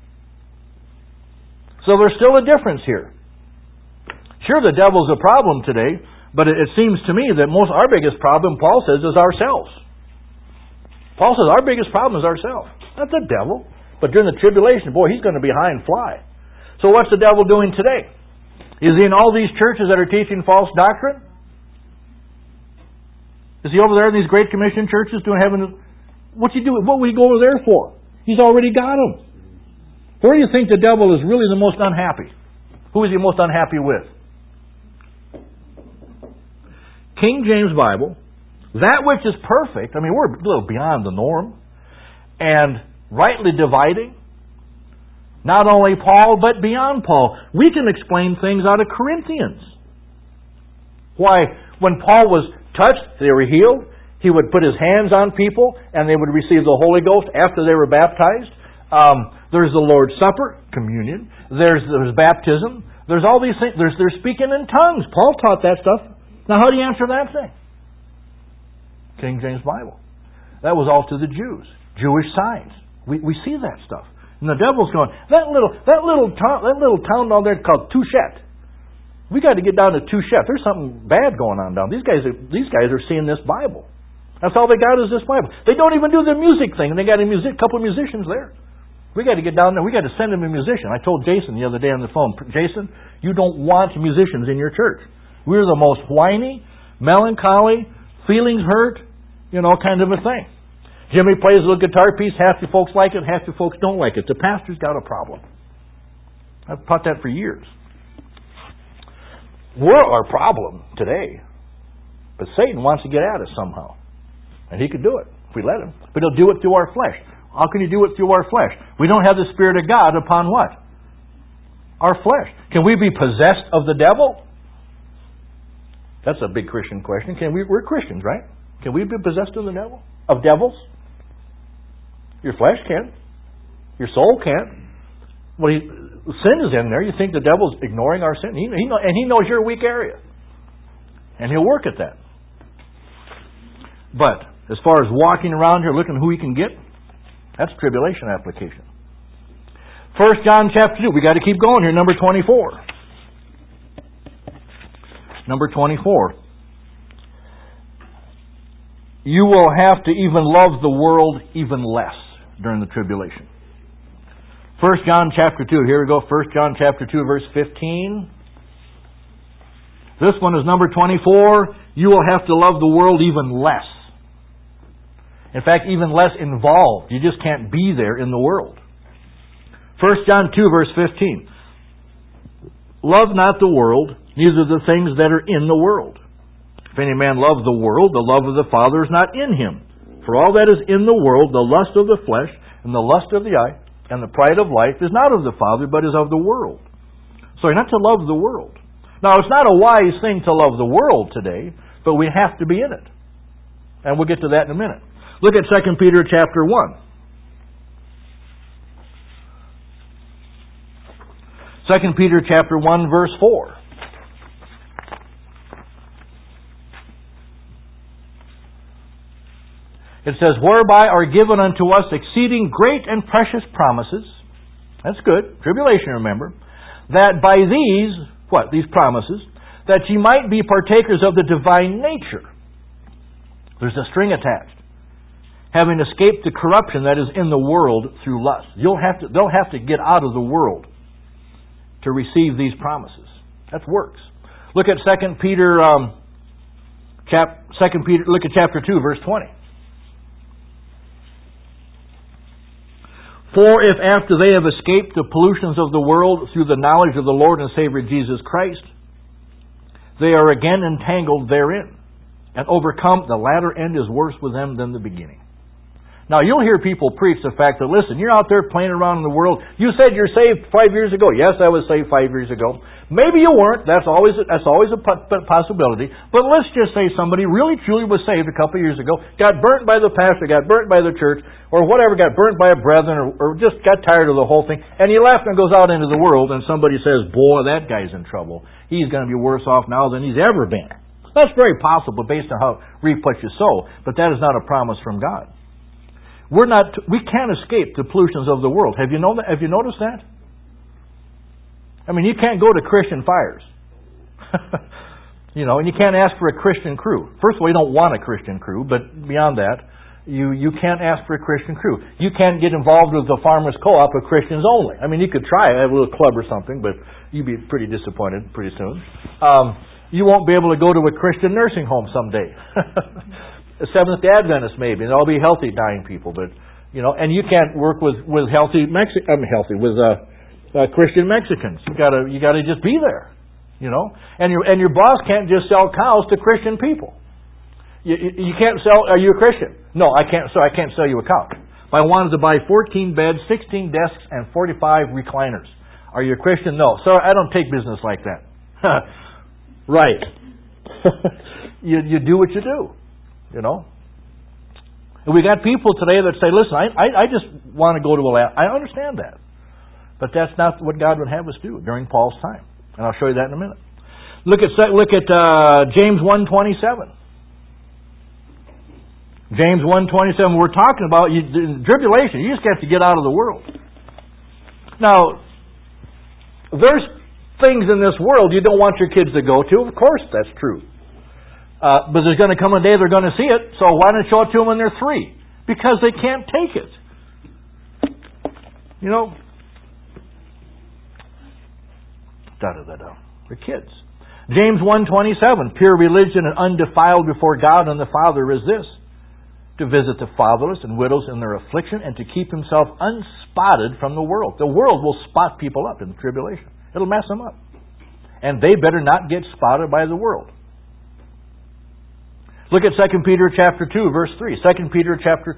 So there's still a difference here. Sure, the devil's a problem today, but it seems to me that our biggest problem, Paul says, is ourselves. Paul says our biggest problem is ourselves. Not the devil. But during the tribulation, boy, he's going to be high and fly. So what's the devil doing today? Is he in all these churches that are teaching false doctrine? Is he over there in these Great Commission churches doing heaven? What's he doing? What would he go over there for? He's already got them. Where do you think the devil is really the most unhappy? Who is he most unhappy with? King James Bible. That which is perfect. I mean, we're a little beyond the norm. And rightly dividing. Not only Paul, but beyond Paul. We can explain things out of Corinthians. Why, when Paul was touched, they were healed. He would put his hands on people, and they would receive the Holy Ghost after they were baptized. There's the Lord's Supper, communion. There's baptism. There's all these things. There's speaking in tongues. Paul taught that stuff. Now, how do you answer that thing? King James Bible. That was all to the Jews. Jewish signs. We see that stuff. And the devil's going, that little town down there called Touchet. We got to get down to Touchet. There's something bad going on down. These guys are seeing this Bible. That's all they got is this Bible. They don't even do the music thing. And they got a couple of musicians there. We got to get down there. We got to send them a musician. I told Jason the other day on the phone, Jason, you don't want musicians in your church. We're the most whiny, melancholy, feelings hurt, kind of a thing. Jimmy plays a little guitar piece. Half the folks like it, half the folks don't like it. The pastor's got a problem. I've taught that for years. We're our problem today. But Satan wants to get at us somehow. And he could do it if we let him. But he'll do it through our flesh. How can he do it through our flesh? We don't have the Spirit of God upon what? Our flesh. Can we be possessed of the devil? That's a big Christian question. We're Christians, right? Can we be possessed of the devil? Of devils? Your flesh can. Your soul can. Well, sin is in there. You think the devil's ignoring our sin? And he knows your weak area. And he'll work at that. But as far as walking around here looking who he can get, that's tribulation application. 1 John chapter 2. We got to keep going here. Number 24. Number 24. You will have to even love the world even less during the tribulation. 1 John chapter 2. Here we go. 1 John chapter 2 verse 15. This one is number 24. You will have to love the world even less. In fact, even less involved. You just can't be there in the world. 1 John 2 verse 15. Love not the world, neither the things that are in the world. If any man love the world, the love of the Father is not in him. For all that is in the world, the lust of the flesh, and the lust of the eye, and the pride of life, is not of the Father, but is of the world. So you're not to love the world. Now, it's not a wise thing to love the world today, but we have to be in it. And we'll get to that in a minute. Look at 2 Peter chapter 1. 2 Peter chapter 1 verse 4. It says, whereby are given unto us exceeding great and precious promises. That's good. Tribulation, remember. That by these, what? These promises, that ye might be partakers of the divine nature. There's a string attached. Having escaped the corruption that is in the world through lust. They'll have to get out of the world to receive these promises. That works. Look at 2 Peter, look at chapter 2, verse 20. For if after they have escaped the pollutions of the world through the knowledge of the Lord and Savior Jesus Christ, they are again entangled therein, and overcome, the latter end is worse with them than the beginning. Now, you'll hear people preach the fact that, listen, you're out there playing around in the world. You said you're saved 5 years ago. Yes, I was saved 5 years ago. Maybe you weren't. That's always a possibility. But let's just say somebody really, truly was saved a couple of years ago, got burnt by the pastor, got burnt by the church, or whatever, got burnt by a brethren, or just got tired of the whole thing, and he left and goes out into the world, and somebody says, boy, that guy's in trouble. He's going to be worse off now than he's ever been. That's very possible based on how reap what you sow, but that is not a promise from God. We can't escape the pollutions of the world. Have you noticed that? I mean, you can't go to Christian fires. And you can't ask for a Christian crew. First of all, you don't want a Christian crew, but beyond that, you can't ask for a Christian crew. You can't get involved with the farmers' co-op of Christians only. I mean, you could try, have a little club or something, but you'd be pretty disappointed pretty soon. You won't be able to go to a Christian nursing home someday. A Seventh-day Adventist maybe, and they'll be healthy dying people, but and you can't work with Christian Mexicans. You gotta just be there, and your boss can't just sell cows to Christian people. You can't sell. Are you a Christian? No, I can't. So I can't sell you a cow. But I wanted to buy 14 beds, 16 desks, and 45 recliners. Are you a Christian? No, sir. I don't take business like that. Right. You do what you do. And we got people today that say, listen, I just want to go to a lab. I understand that. But that's not what God would have us do during Paul's time. And I'll show you that in a minute. Look at James 1:27. James 1:27, we're talking about tribulation. You just have to get out of the world. Now, there's things in this world you don't want your kids to go to. Of course, that's true. But there's going to come a day they're going to see it, so why not show it to them when they're 3? Because they can't take it. They're kids. James 1:27, pure religion and undefiled before God and the Father is this, to visit the fatherless and widows in their affliction and to keep himself unspotted from the world. The world will spot people up in the tribulation. It'll mess them up. And they better not get spotted by the world. Look at 2 Peter chapter 2, verse 3. 2 Peter chapter 2.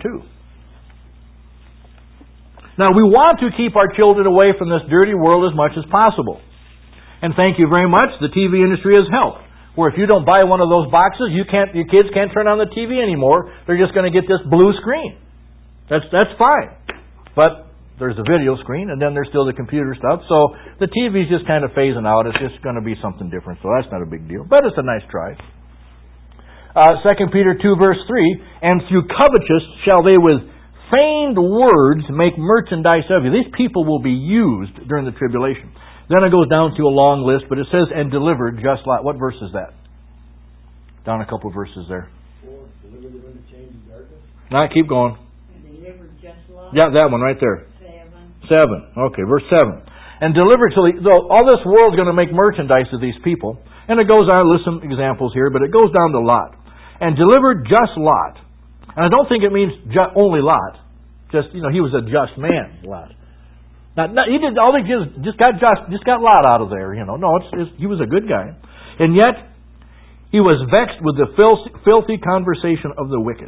Now, we want to keep our children away from this dirty world as much as possible. And thank you very much. The TV industry has helped. where if you don't buy one of those boxes, your kids can't turn on the TV anymore. They're just going to get this blue screen. That's fine. But there's the video screen, and then there's still the computer stuff. So the TV's just kind of phasing out. It's just going to be something different. So that's not a big deal. But it's a nice try. 2 Peter 2 verse 3, and through covetous shall they with feigned words make merchandise of you. These people will be used during the tribulation. Then it goes down to a long list, but it says, and delivered just like... What verse is that? Down a couple verses there. 4, delivered them in the chains of darkness. Now, keep going. And delivered just like... Yeah, that one right there. 7. 7. Okay, verse 7. And delivered till... all this world's going to make merchandise of these people. And it goes on, list some examples here, but it goes down to Lot. And delivered just Lot. And I don't think it means only Lot. Just, he was a just man, Lot. Now, he did all he just got Lot out of there, No, he was a good guy. And yet, he was vexed with the filthy conversation of the wicked.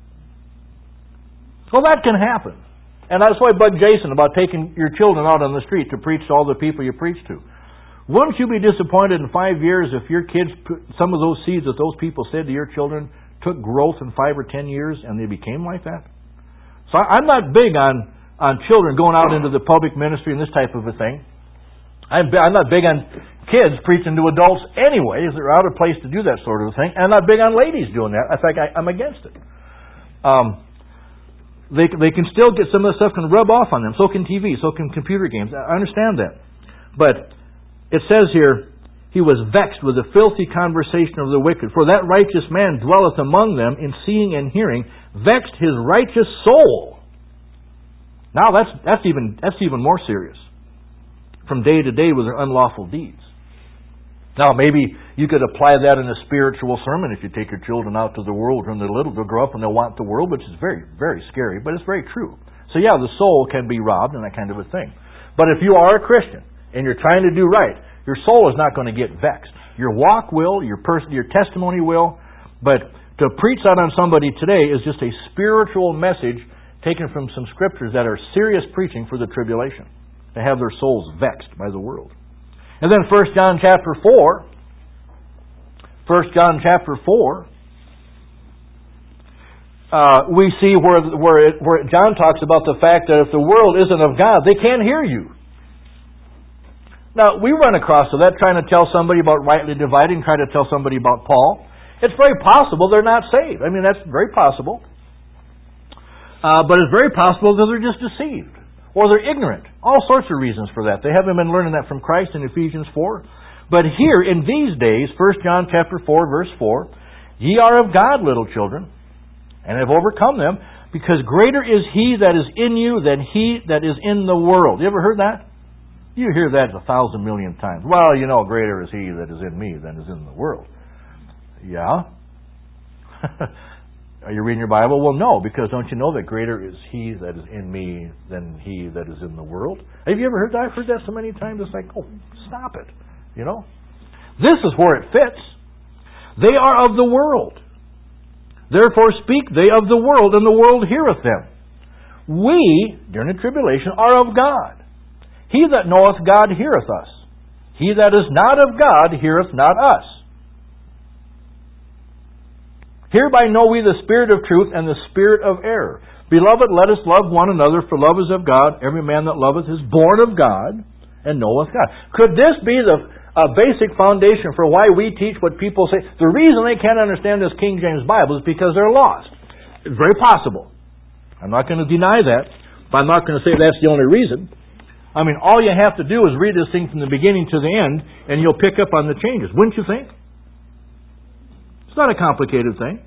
Well, that can happen. And that's why I bugged Jason about taking your children out on the street to preach to all the people you preach to. Wouldn't you be disappointed in 5 years if your kids, some of those seeds that those people said to your children, took growth in 5 or 10 years and they became like that? So I'm not big on children going out into the public ministry and this type of a thing. I'm not big on kids preaching to adults anyway. They're out of place to do that sort of thing. And I'm not big on ladies doing that. In fact, I'm against it. They can still get some of the stuff can rub off on them. So can TV. So can computer games. I understand that. But it says here, he was vexed with the filthy conversation of the wicked. For that righteous man dwelleth among them in seeing and hearing, vexed his righteous soul. Now that's even more serious. From day to day with their unlawful deeds. Now maybe you could apply that in a spiritual sermon if you take your children out to the world when they're little. They'll grow up and they'll want the world, which is very, very scary, but it's very true. So yeah, the soul can be robbed and that kind of a thing. But if you are a Christian and you're trying to do right, your soul is not going to get vexed. Your walk will, your testimony will, but to preach out on somebody today is just a spiritual message taken from some scriptures that are serious preaching for the tribulation. To have their souls vexed by the world. And then 1 John chapter 4. 1 John chapter 4. We see where John talks about the fact that if the world isn't of God, they can't hear you. Now, we run across that trying to tell somebody about rightly dividing, trying to tell somebody about Paul. It's very possible they're not saved. I mean, that's very possible. But it's very possible that they're just deceived. Or they're ignorant. All sorts of reasons for that. They haven't been learning that from Christ in Ephesians 4. But here, in these days, 1 John chapter 4, verse 4, ye are of God, little children, and have overcome them, because greater is He that is in you than he that is in the world. You ever heard that? You hear that 1,000 million times. Well, greater is He that is in me than is in the world. Yeah? Are you reading your Bible? Well, no, because don't you know that greater is He that is in me than he that is in the world? Have you ever heard that? I've heard that so many times, it's like, oh, stop it. This is where it fits. They are of the world. Therefore speak they of the world, and the world heareth them. We, during the tribulation, are of God. He that knoweth God heareth us. He that is not of God heareth not us. Hereby know we the spirit of truth and the spirit of error. Beloved, let us love one another, for love is of God. Every man that loveth is born of God and knoweth God. Could this be the basic foundation for why we teach what people say? The reason they can't understand this King James Bible is because they're lost. It's very possible. I'm not going to deny that, but I'm not going to say that's the only reason. I mean, all you have to do is read this thing from the beginning to the end, and you'll pick up on the changes. Wouldn't you think? It's not a complicated thing.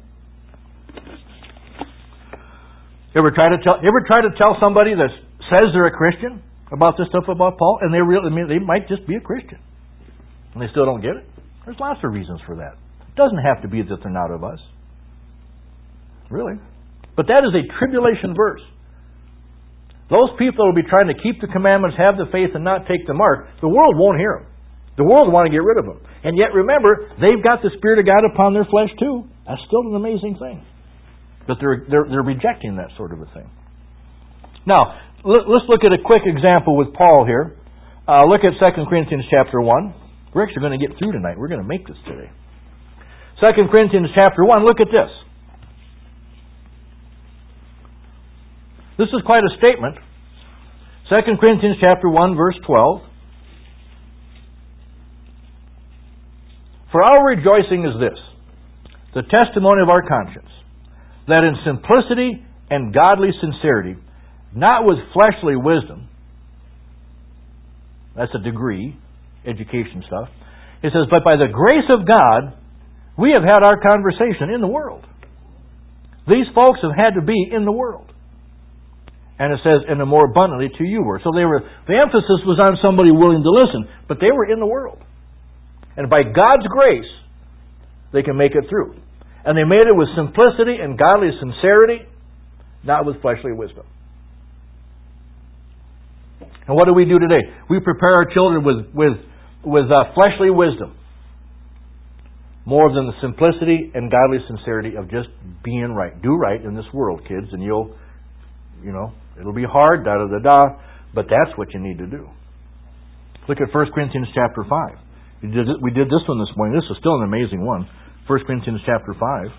You ever try to tell somebody that says they're a Christian about this stuff about Paul, and they might just be a Christian, and they still don't get it? There's lots of reasons for that. It doesn't have to be that they're not of us. Really. But that is a tribulation verse. Those people that will be trying to keep the commandments, have the faith, and not take the mark, the world won't hear them. The world will want to get rid of them. And yet, remember, they've got the Spirit of God upon their flesh too. That's still an amazing thing. But they're rejecting that sort of a thing. Now, let's look at a quick example with Paul here. Look at 2 Corinthians chapter 1. We're actually going to get through tonight. We're going to make this today. 2 Corinthians chapter 1, look at this. This is quite a statement. 2 Corinthians chapter 1, verse 12. For our rejoicing is this, the testimony of our conscience, that in simplicity and godly sincerity, not with fleshly wisdom, that's a degree, education stuff, it says, but by the grace of God, we have had our conversation in the world. These folks have had to be in the world. And it says, and the more abundantly to you were. So the emphasis was on somebody willing to listen, but they were in the world. And by God's grace, they can make it through. And they made it with simplicity and godly sincerity, not with fleshly wisdom. And what do we do today? We prepare our children with fleshly wisdom, more than the simplicity and godly sincerity of just being right. Do right in this world, kids, and it'll be hard, da-da-da-da, but that's what you need to do. Look at 1 Corinthians chapter 5. We did this one this morning. This is still an amazing one. 1 Corinthians chapter 5.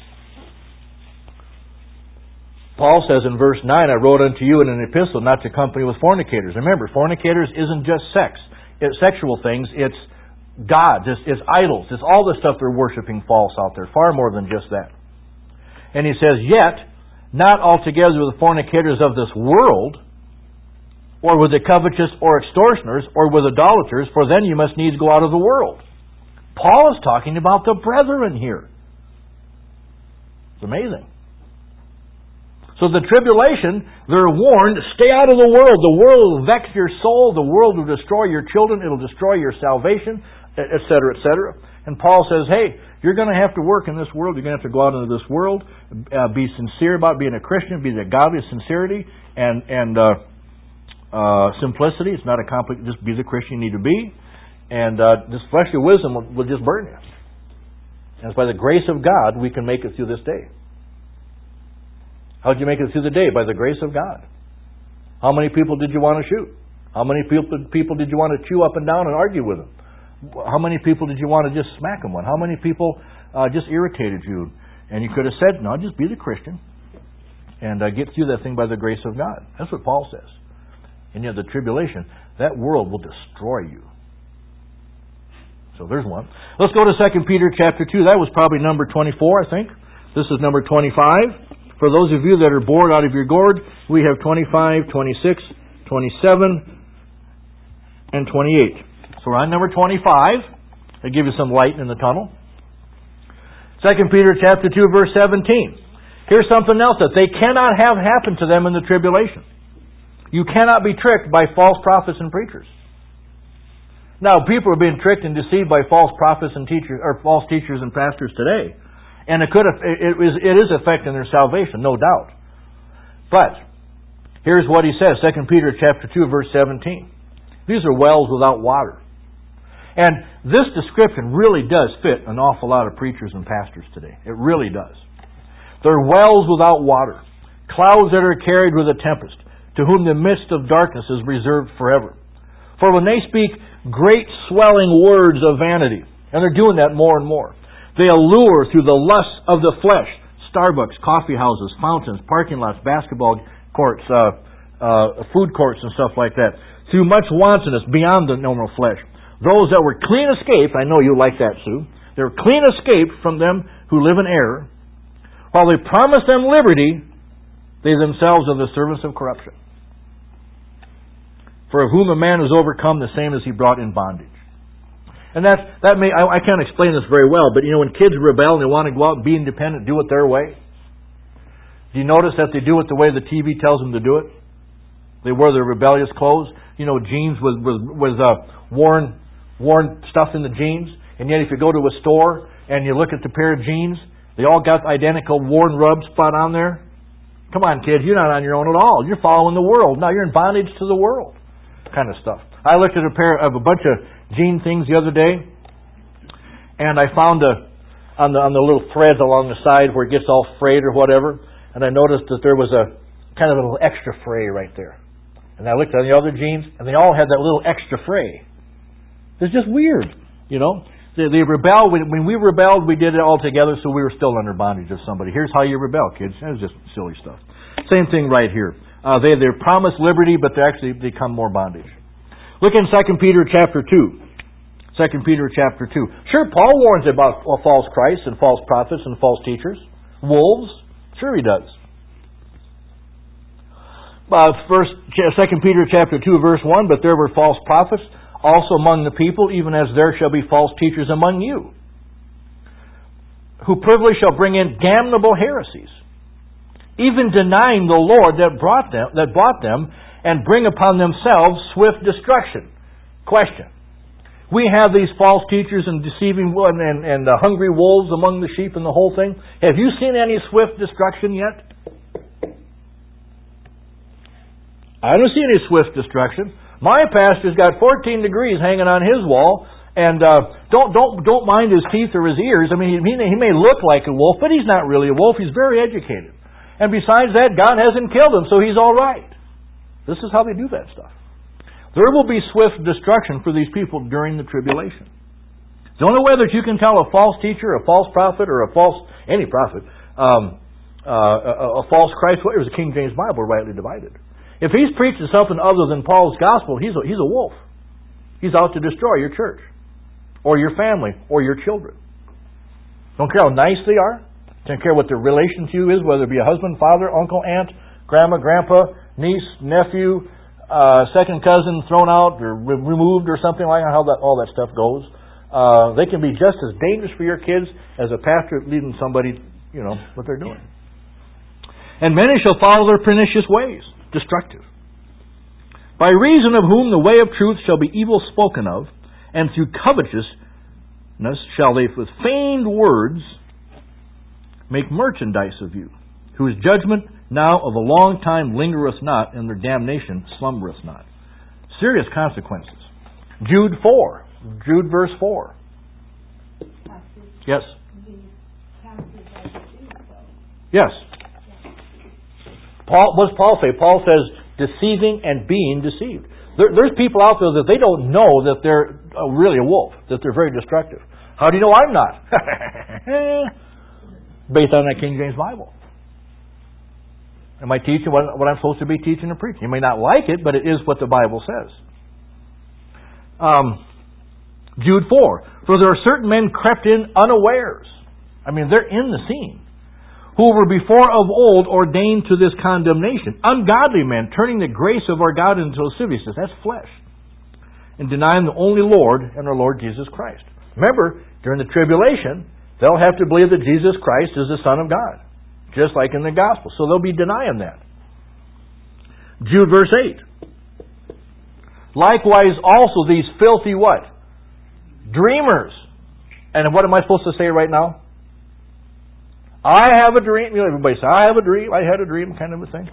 Paul says in verse 9, I wrote unto you in an epistle not to company with fornicators. Remember, fornicators isn't just sex. It's sexual things. It's gods. It's idols. It's all the stuff they're worshiping false out there. Far more than just that. And he says, yet, not altogether with the fornicators of this world, or with the covetous or extortioners, or with idolaters, for then you must needs go out of the world. Paul is talking about the brethren here. It's amazing. So the tribulation, they're warned, stay out of the world. The world will vex your soul. The world will destroy your children. It'll destroy your salvation, etc., etc. And Paul says, hey, you're going to have to work in this world. You're going to have to go out into this world. Be sincere about being a Christian. Be the godly sincerity and simplicity. It's not a complex. Just be the Christian you need to be. And this fleshly wisdom will just burn you. And it's by the grace of God we can make it through this day. How did you make it through the day? By the grace of God. How many people did you want to shoot? How many people did you want to chew up and down and argue with them? How many people did you want to just smack them with? How many people just irritated you? And you could have said, no, just be the Christian and get through that thing by the grace of God. That's what Paul says. And yet the tribulation, that world will destroy you. So there's one. Let's go to 2 Peter chapter 2. That was probably number 24, I think. This is number 25. For those of you that are bored out of your gourd, we have 25, 26, 27, and 28. So we're on number 25. I'll give you some light in the tunnel. 2 Peter chapter 2, verse 17. Here's something else that they cannot have happen to them in the tribulation. You cannot be tricked by false prophets and preachers. Now, people are being tricked and deceived by false prophets and teachers, or false teachers and pastors today. And it is affecting their salvation, no doubt. But here's what he says, 2 Peter chapter 2, verse 17. These are wells without water. And this description really does fit an awful lot of preachers and pastors today. It really does. They're wells without water, clouds that are carried with a tempest, to whom the midst of darkness is reserved forever. For when they speak great swelling words of vanity, and they're doing that more and more, they allure through the lusts of the flesh, Starbucks, coffee houses, fountains, parking lots, basketball courts, food courts and stuff like that, through much wantonness beyond the normal flesh. Those that were clean escaped, I know you like that, Sue, they were clean escaped from them who live in error, while they promise them liberty, they themselves are the servants of corruption. For of whom a man is overcome, the same as he brought in bondage. And I can't explain this very well, but when kids rebel and they want to go out and be independent, do it their way. Do you notice that they do it the way the TV tells them to do it? They wear their rebellious clothes. Jeans with worn stuff in the jeans. And yet if you go to a store and you look at the pair of jeans, they all got identical worn rub spot on there. Come on, kids, you're not on your own at all. You're following the world. Now you're in bondage to the world. Kind of stuff. I looked at a bunch of jean things the other day, and I found on the little threads along the side where it gets all frayed or whatever, and I noticed that there was a kind of a little extra fray right there. And I looked at the other jeans, and they all had that little extra fray. It's just weird, They rebelled. When we rebelled, we did it all together, so we were still under bondage of somebody. Here's how you rebel, kids. It was just silly stuff. Same thing right here. They're promised liberty, but they actually become more bondage. Look in 2 Peter chapter 2. 2 Peter chapter 2. Sure, Paul warns about false Christs and false prophets and false teachers. Wolves. Sure he does. 2 Peter chapter 2 verse 1, but there were false prophets also among the people, even as there shall be false teachers among you, who privily shall bring in damnable heresies, even denying the Lord that bought them, and bring upon themselves swift destruction. Question. We have these false teachers and deceiving and hungry wolves among the sheep and the whole thing. Have you seen any swift destruction yet? I don't see any swift destruction. My pastor's got 14 degrees hanging on his wall, and don't mind his teeth or his ears. I mean, he may look like a wolf, but he's not really a wolf. He's very educated. And besides that, God hasn't killed him, so he's all right. This is how they do that stuff. There will be swift destruction for these people during the tribulation. The only way that you can tell a false teacher, a false prophet, or a false Christ, it was the King James Bible rightly divided. If he's preaching something other than Paul's gospel, he's a wolf. He's out to destroy your church, or your family, or your children. Don't care how nice they are. Don't care what their relation to you is, whether it be a husband, father, uncle, aunt, grandma, grandpa, niece, nephew, second cousin thrown out or removed or something like that, how all that stuff goes. They can be just as dangerous for your kids as a pastor leading somebody, what they're doing. And many shall follow their pernicious ways, destructive. By reason of whom the way of truth shall be evil spoken of, and through covetousness shall they with feigned words make merchandise of you, whose judgment now of a long time lingereth not, and their damnation slumbereth not. Serious consequences. Jude verse 4. Yes. Yes. What does Paul say? Paul says, deceiving and being deceived. There's people out there that they don't know that they're really a wolf, that they're very destructive. How do you know I'm not? Based on that King James Bible. Am I teaching what I'm supposed to be teaching and preaching? You may not like it, but it is what the Bible says. Jude 4. For there are certain men crept in unawares. I mean, they're in the scene. Who were before of old ordained to this condemnation. Ungodly men, turning the grace of our God into lasciviousness. That's flesh. And denying the only Lord and our Lord Jesus Christ. Remember, during the tribulation, they'll have to believe that Jesus Christ is the Son of God. Just like in the gospel. So they'll be denying that. Jude verse 8. Likewise also these filthy what? Dreamers. And what am I supposed to say right now? I have a dream. Everybody say, I have a dream. I had a dream, kind of a thing.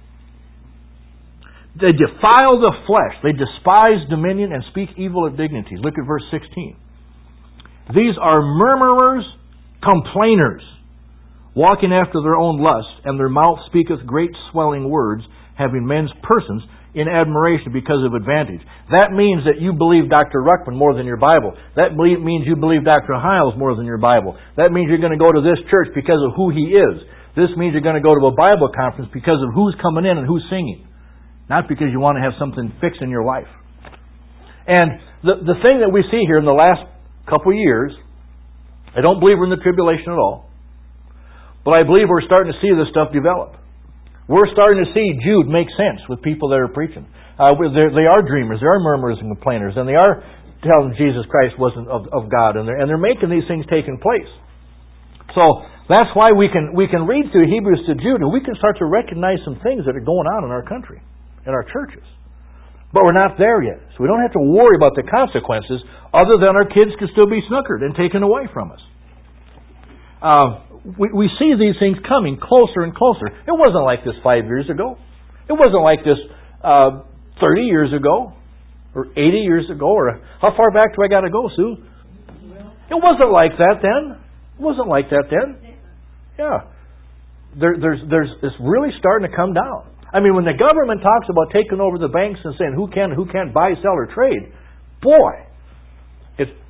They defile the flesh. They despise dominion and speak evil of dignities. Look at verse 16. These are murmurers, complainers, walking after their own lusts, and their mouth speaketh great swelling words, having men's persons in admiration because of advantage. That means that you believe Dr. Ruckman more than your Bible. That means you believe Dr. Hiles more than your Bible. That means you're going to go to this church because of who he is. This means you're going to go to a Bible conference because of who's coming in and who's singing. Not because you want to have something fixed in your life. And the thing that we see here in the last couple of years, I don't believe we're in the tribulation at all, but I believe we're starting to see this stuff develop. We're starting to see Jude make sense with people that are preaching. They are dreamers, they are murmurers and complainers, and they are telling Jesus Christ wasn't of God, and they're making these things taking place. So that's why we can read through Hebrews to Jude, and we can start to recognize some things that are going on in our country, in our churches. But we're not there yet, so we don't have to worry about the consequences, other than our kids could still be snookered and taken away from us. We see these things coming closer and closer. It wasn't like this 5 years ago. It wasn't like this 30 years ago, or 80 years ago, or how far back do I got to go, Sue? It wasn't like that then. It wasn't like that then. Yeah. It's really starting to come down. I mean, when the government talks about taking over the banks and saying who can and who can't buy, sell, or trade, boy,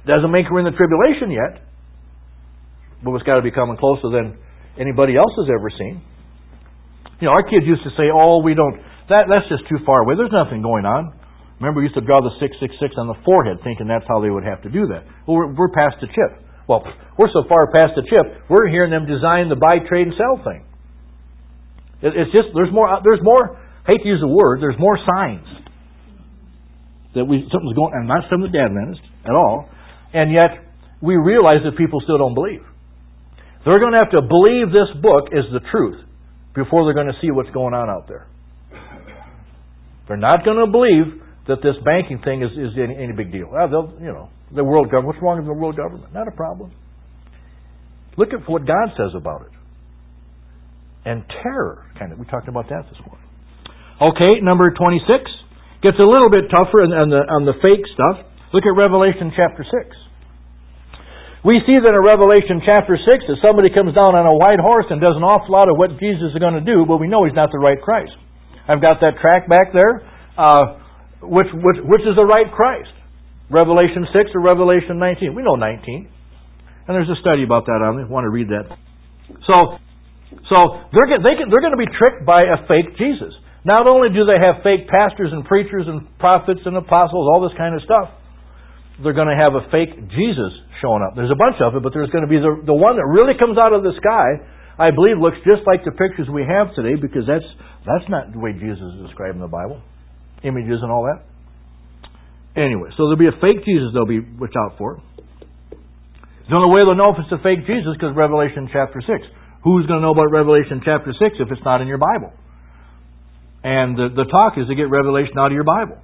Doesn't make we're in the tribulation yet. But it's got to be coming closer than anybody else has ever seen. You know, our kids used to say, "Oh, we don't. That's just too far away. There's nothing going on." Remember, we used to draw the 666 on the forehead, thinking that's how they would have to do that. Well, we're past the chip. Well, we're so far past the chip, we're hearing them design the buy, trade, and sell thing. It's just there's more. I hate to use the word. There's more signs that something's going. I'm not some of the Adventists at all, and yet we realize that people still don't believe. They're going to have to believe this book is the truth before they're going to see what's going on out there. They're not going to believe that this banking thing is any big deal. The world government. What's wrong with the world government? Not a problem. Look at what God says about it. And terror, we talked about that this morning. Okay, number 26 gets a little bit tougher on the fake stuff. Look at Revelation chapter 6. We see that in Revelation chapter 6 that somebody comes down on a white horse and does an awful lot of what Jesus is going to do, but we know he's not the right Christ. I've got that track back there. Which is the right Christ? Revelation 6 or Revelation 19? We know 19. And there's a study about that. I want to read that. So they're going to be tricked by a fake Jesus. Not only do they have fake pastors and preachers and prophets and apostles, all this kind of stuff, they're going to have a fake Jesus showing up. There's a bunch of it, but there's going to be the one that really comes out of the sky, I believe, looks just like the pictures we have today, because that's not the way Jesus is described in the Bible. Images and all that. Anyway, so there'll be a fake Jesus they'll be watch out for. The only way they'll know if it's a fake Jesus is because Revelation chapter 6. Who's going to know about Revelation chapter 6 if it's not in your Bible? And the talk is to get Revelation out of your Bible.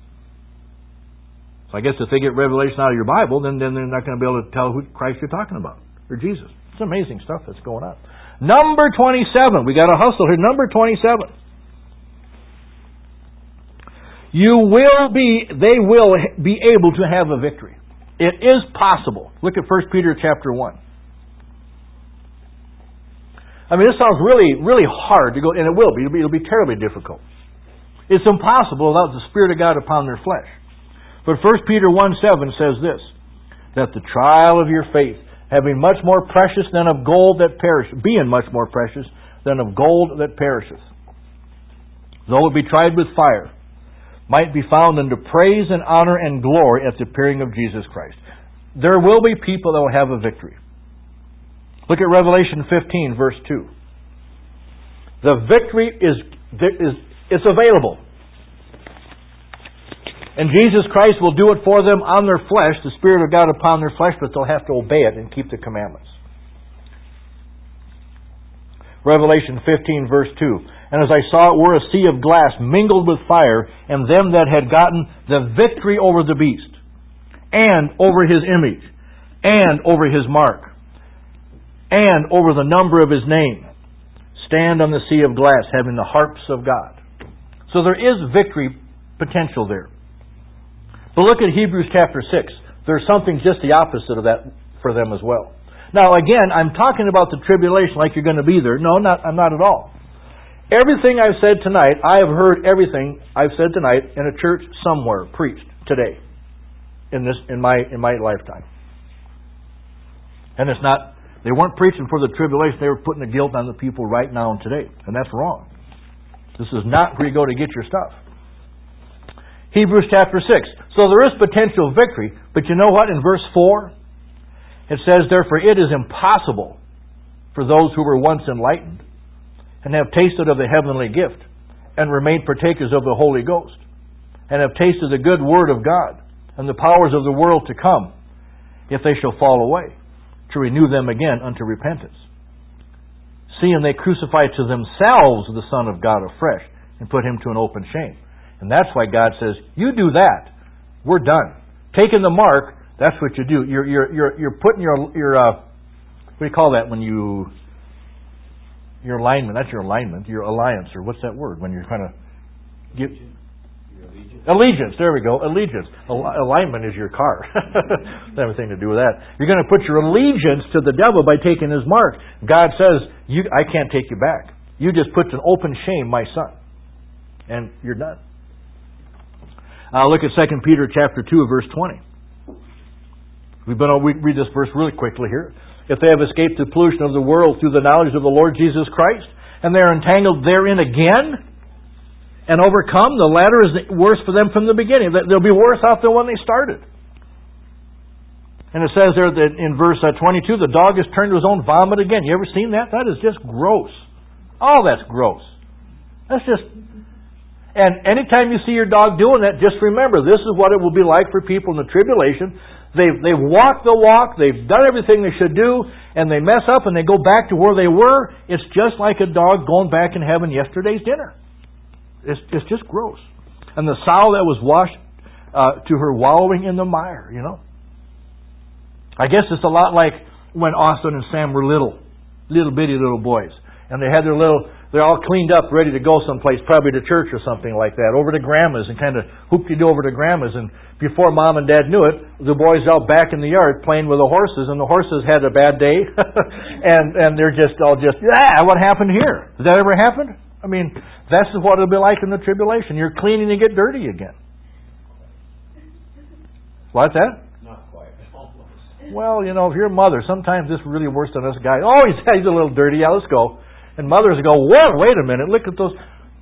So I guess if they get Revelation out of your Bible, then they're not going to be able to tell who Christ you're talking about, or Jesus. It's amazing stuff that's going on. Number 27. We got to hustle here. Number 27. They will be able to have a victory. It is possible. Look at 1 Peter chapter 1. I mean, this sounds really, really hard to go, and it will be. It'll be terribly difficult. It's impossible without the Spirit of God upon their flesh. But 1 Peter 1:7 says this, that the trial of your faith, having much more precious than of gold that perisheth, being much more precious than of gold that perisheth, though it be tried with fire, might be found unto praise and honor and glory at the appearing of Jesus Christ. There will be people that will have a victory. Look at Revelation 15, verse 2. The victory it's available. And Jesus Christ will do it for them on their flesh, the Spirit of God upon their flesh, but they'll have to obey it and keep the commandments. Revelation 15, verse 2. And as I saw it were a sea of glass mingled with fire, and them that had gotten the victory over the beast, and over his image, and over his mark, and over the number of his name, stand on the sea of glass, having the harps of God. So there is victory potential there. But look at Hebrews chapter 6. There's something just the opposite of that for them as well. Now again, I'm talking about the tribulation like you're going to be there. No, I'm not at all. Everything I've said tonight, I have heard everything I've said tonight in a church somewhere preached today in my lifetime. And it's not, they weren't preaching for the tribulation, they were putting the guilt on the people right now and today. And that's wrong. This is not where you go to get your stuff. Hebrews chapter 6. So there is potential victory, but you know what? In verse 4, it says, therefore it is impossible for those who were once enlightened and have tasted of the heavenly gift and remained partakers of the Holy Ghost and have tasted the good word of God and the powers of the world to come, if they shall fall away, to renew them again unto repentance. Seeing they crucify to themselves the Son of God afresh and put him to an open shame. And that's why God says, you do that, we're done. Taking the mark, that's what you do. You're putting your what do you call that when your alignment, not your alignment, your alliance, or what's that word? When you're kind of give allegiance. There we go. Allegiance. Alignment is your car. Doesn't have anything to do with that. You're going to put your allegiance to the devil by taking his mark. God says, I can't take you back. You just put to open shame my son. And you're done. Look at 2 Peter chapter 2, verse 20. We read this verse really quickly here. If they have escaped the pollution of the world through the knowledge of the Lord Jesus Christ, and they are entangled therein again, and overcome, the latter is worse for them from the beginning. They'll be worse off than when they started. And it says there that in verse 22, the dog has turned to his own vomit again. You ever seen that? That is just gross. Oh, that's gross. That's just... And anytime you see your dog doing that, just remember, this is what it will be like for people in the tribulation. They've walked the walk, they've done everything they should do, and they mess up and they go back to where they were. It's just like a dog going back and having yesterday's dinner. It's just gross. And the sow that was washed to her wallowing in the mire, you know. I guess it's a lot like when Austin and Sam were little bitty little boys. And they had they're all cleaned up, ready to go someplace, probably to church or something like that, over to Grandma's, and kind of hoop-de-doo over to Grandma's. And before Mom and Dad knew it, the boys out back in the yard playing with the horses, and the horses had a bad day, and they're what happened here? Did that ever happen? I mean, that's what it'll be like in the tribulation. You're cleaning and get dirty again. What's that? Not quite. Almost. Well, you know, if you're a mother, sometimes this is really worse than this guy. Oh, he's a little dirty. Yeah, let's go. And mothers go, whoa, wait a minute, look at those.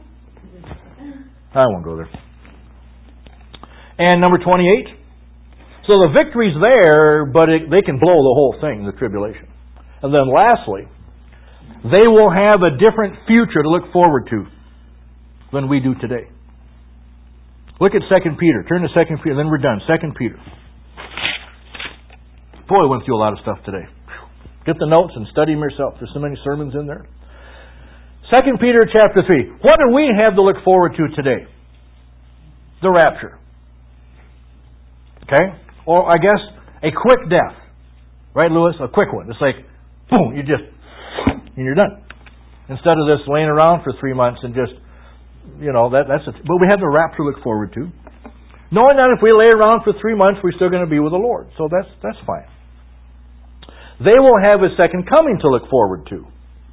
I won't go there. And number 28. So the victory's there, but they can blow the whole thing, the tribulation. And then lastly, they will have a different future to look forward to than we do today. Look at 2 Peter. Turn to 2 Peter, then we're done. 2 Peter. Boy, I went through a lot of stuff today. Get the notes and study them yourself. There's so many sermons in there. 2 Peter chapter 3. What do we have to look forward to today? The rapture. Okay? Or I guess a quick death. Right, Lewis? A quick one. It's like, boom, and you're done. Instead of this laying around for 3 months and just, you know, that's it. But we have the rapture to look forward to. Knowing that if we lay around for 3 months, we're still going to be with the Lord. So that's fine. They will have a second coming to look forward to.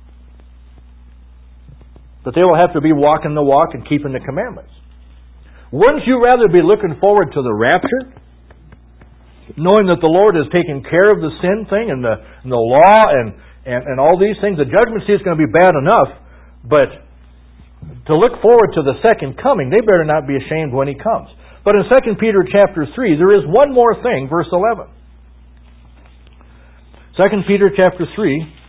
But they will have to be walking the walk and keeping the commandments. Wouldn't you rather be looking forward to the rapture? Knowing that the Lord has taken care of the sin thing and the law and all these things. The judgment seat is going to be bad enough, but to look forward to the second coming, they better not be ashamed when He comes. But in 2 Peter chapter 3, there is one more thing, verse 11. 2 Peter chapter 3.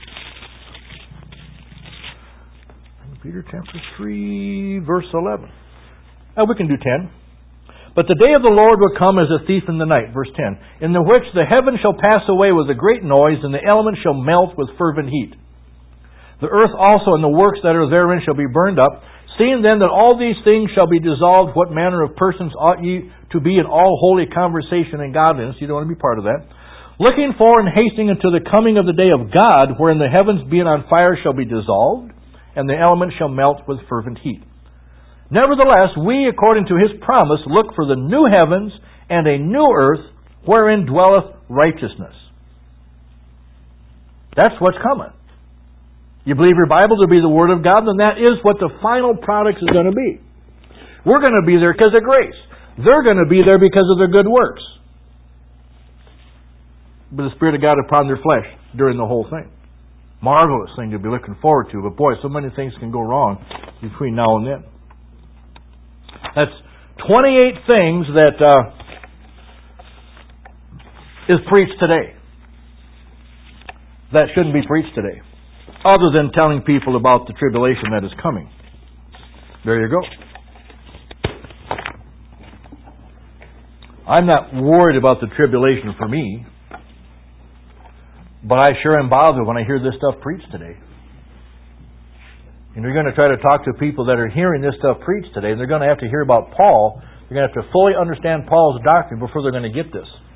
Peter chapter 3, verse 11. We can do 10. But the day of the Lord will come as a thief in the night, verse 10, in the which the heavens shall pass away with a great noise, and the elements shall melt with fervent heat. The earth also and the works that are therein shall be burned up. Seeing then that all these things shall be dissolved, what manner of persons ought ye to be in all holy conversation and godliness? You don't want to be part of that. Looking for and hastening unto the coming of the day of God, wherein the heavens being on fire shall be dissolved, and the elements shall melt with fervent heat. Nevertheless, we, according to His promise, look for the new heavens and a new earth, wherein dwelleth righteousness. That's what's coming. You believe your Bible to be the Word of God, then that is what the final product is going to be. We're going to be there because of grace. They're going to be there because of their good works. But the Spirit of God upon their flesh during the whole thing. Marvelous thing to be looking forward to. But boy, so many things can go wrong between now and then. That's 28 things that is preached today. That shouldn't be preached today. Other than telling people about the tribulation that is coming. There you go. I'm not worried about the tribulation for me. But I sure am bothered when I hear this stuff preached today. And you're going to try to talk to people that are hearing this stuff preached today, and they're going to have to hear about Paul. They're going to have to fully understand Paul's doctrine before they're going to get this.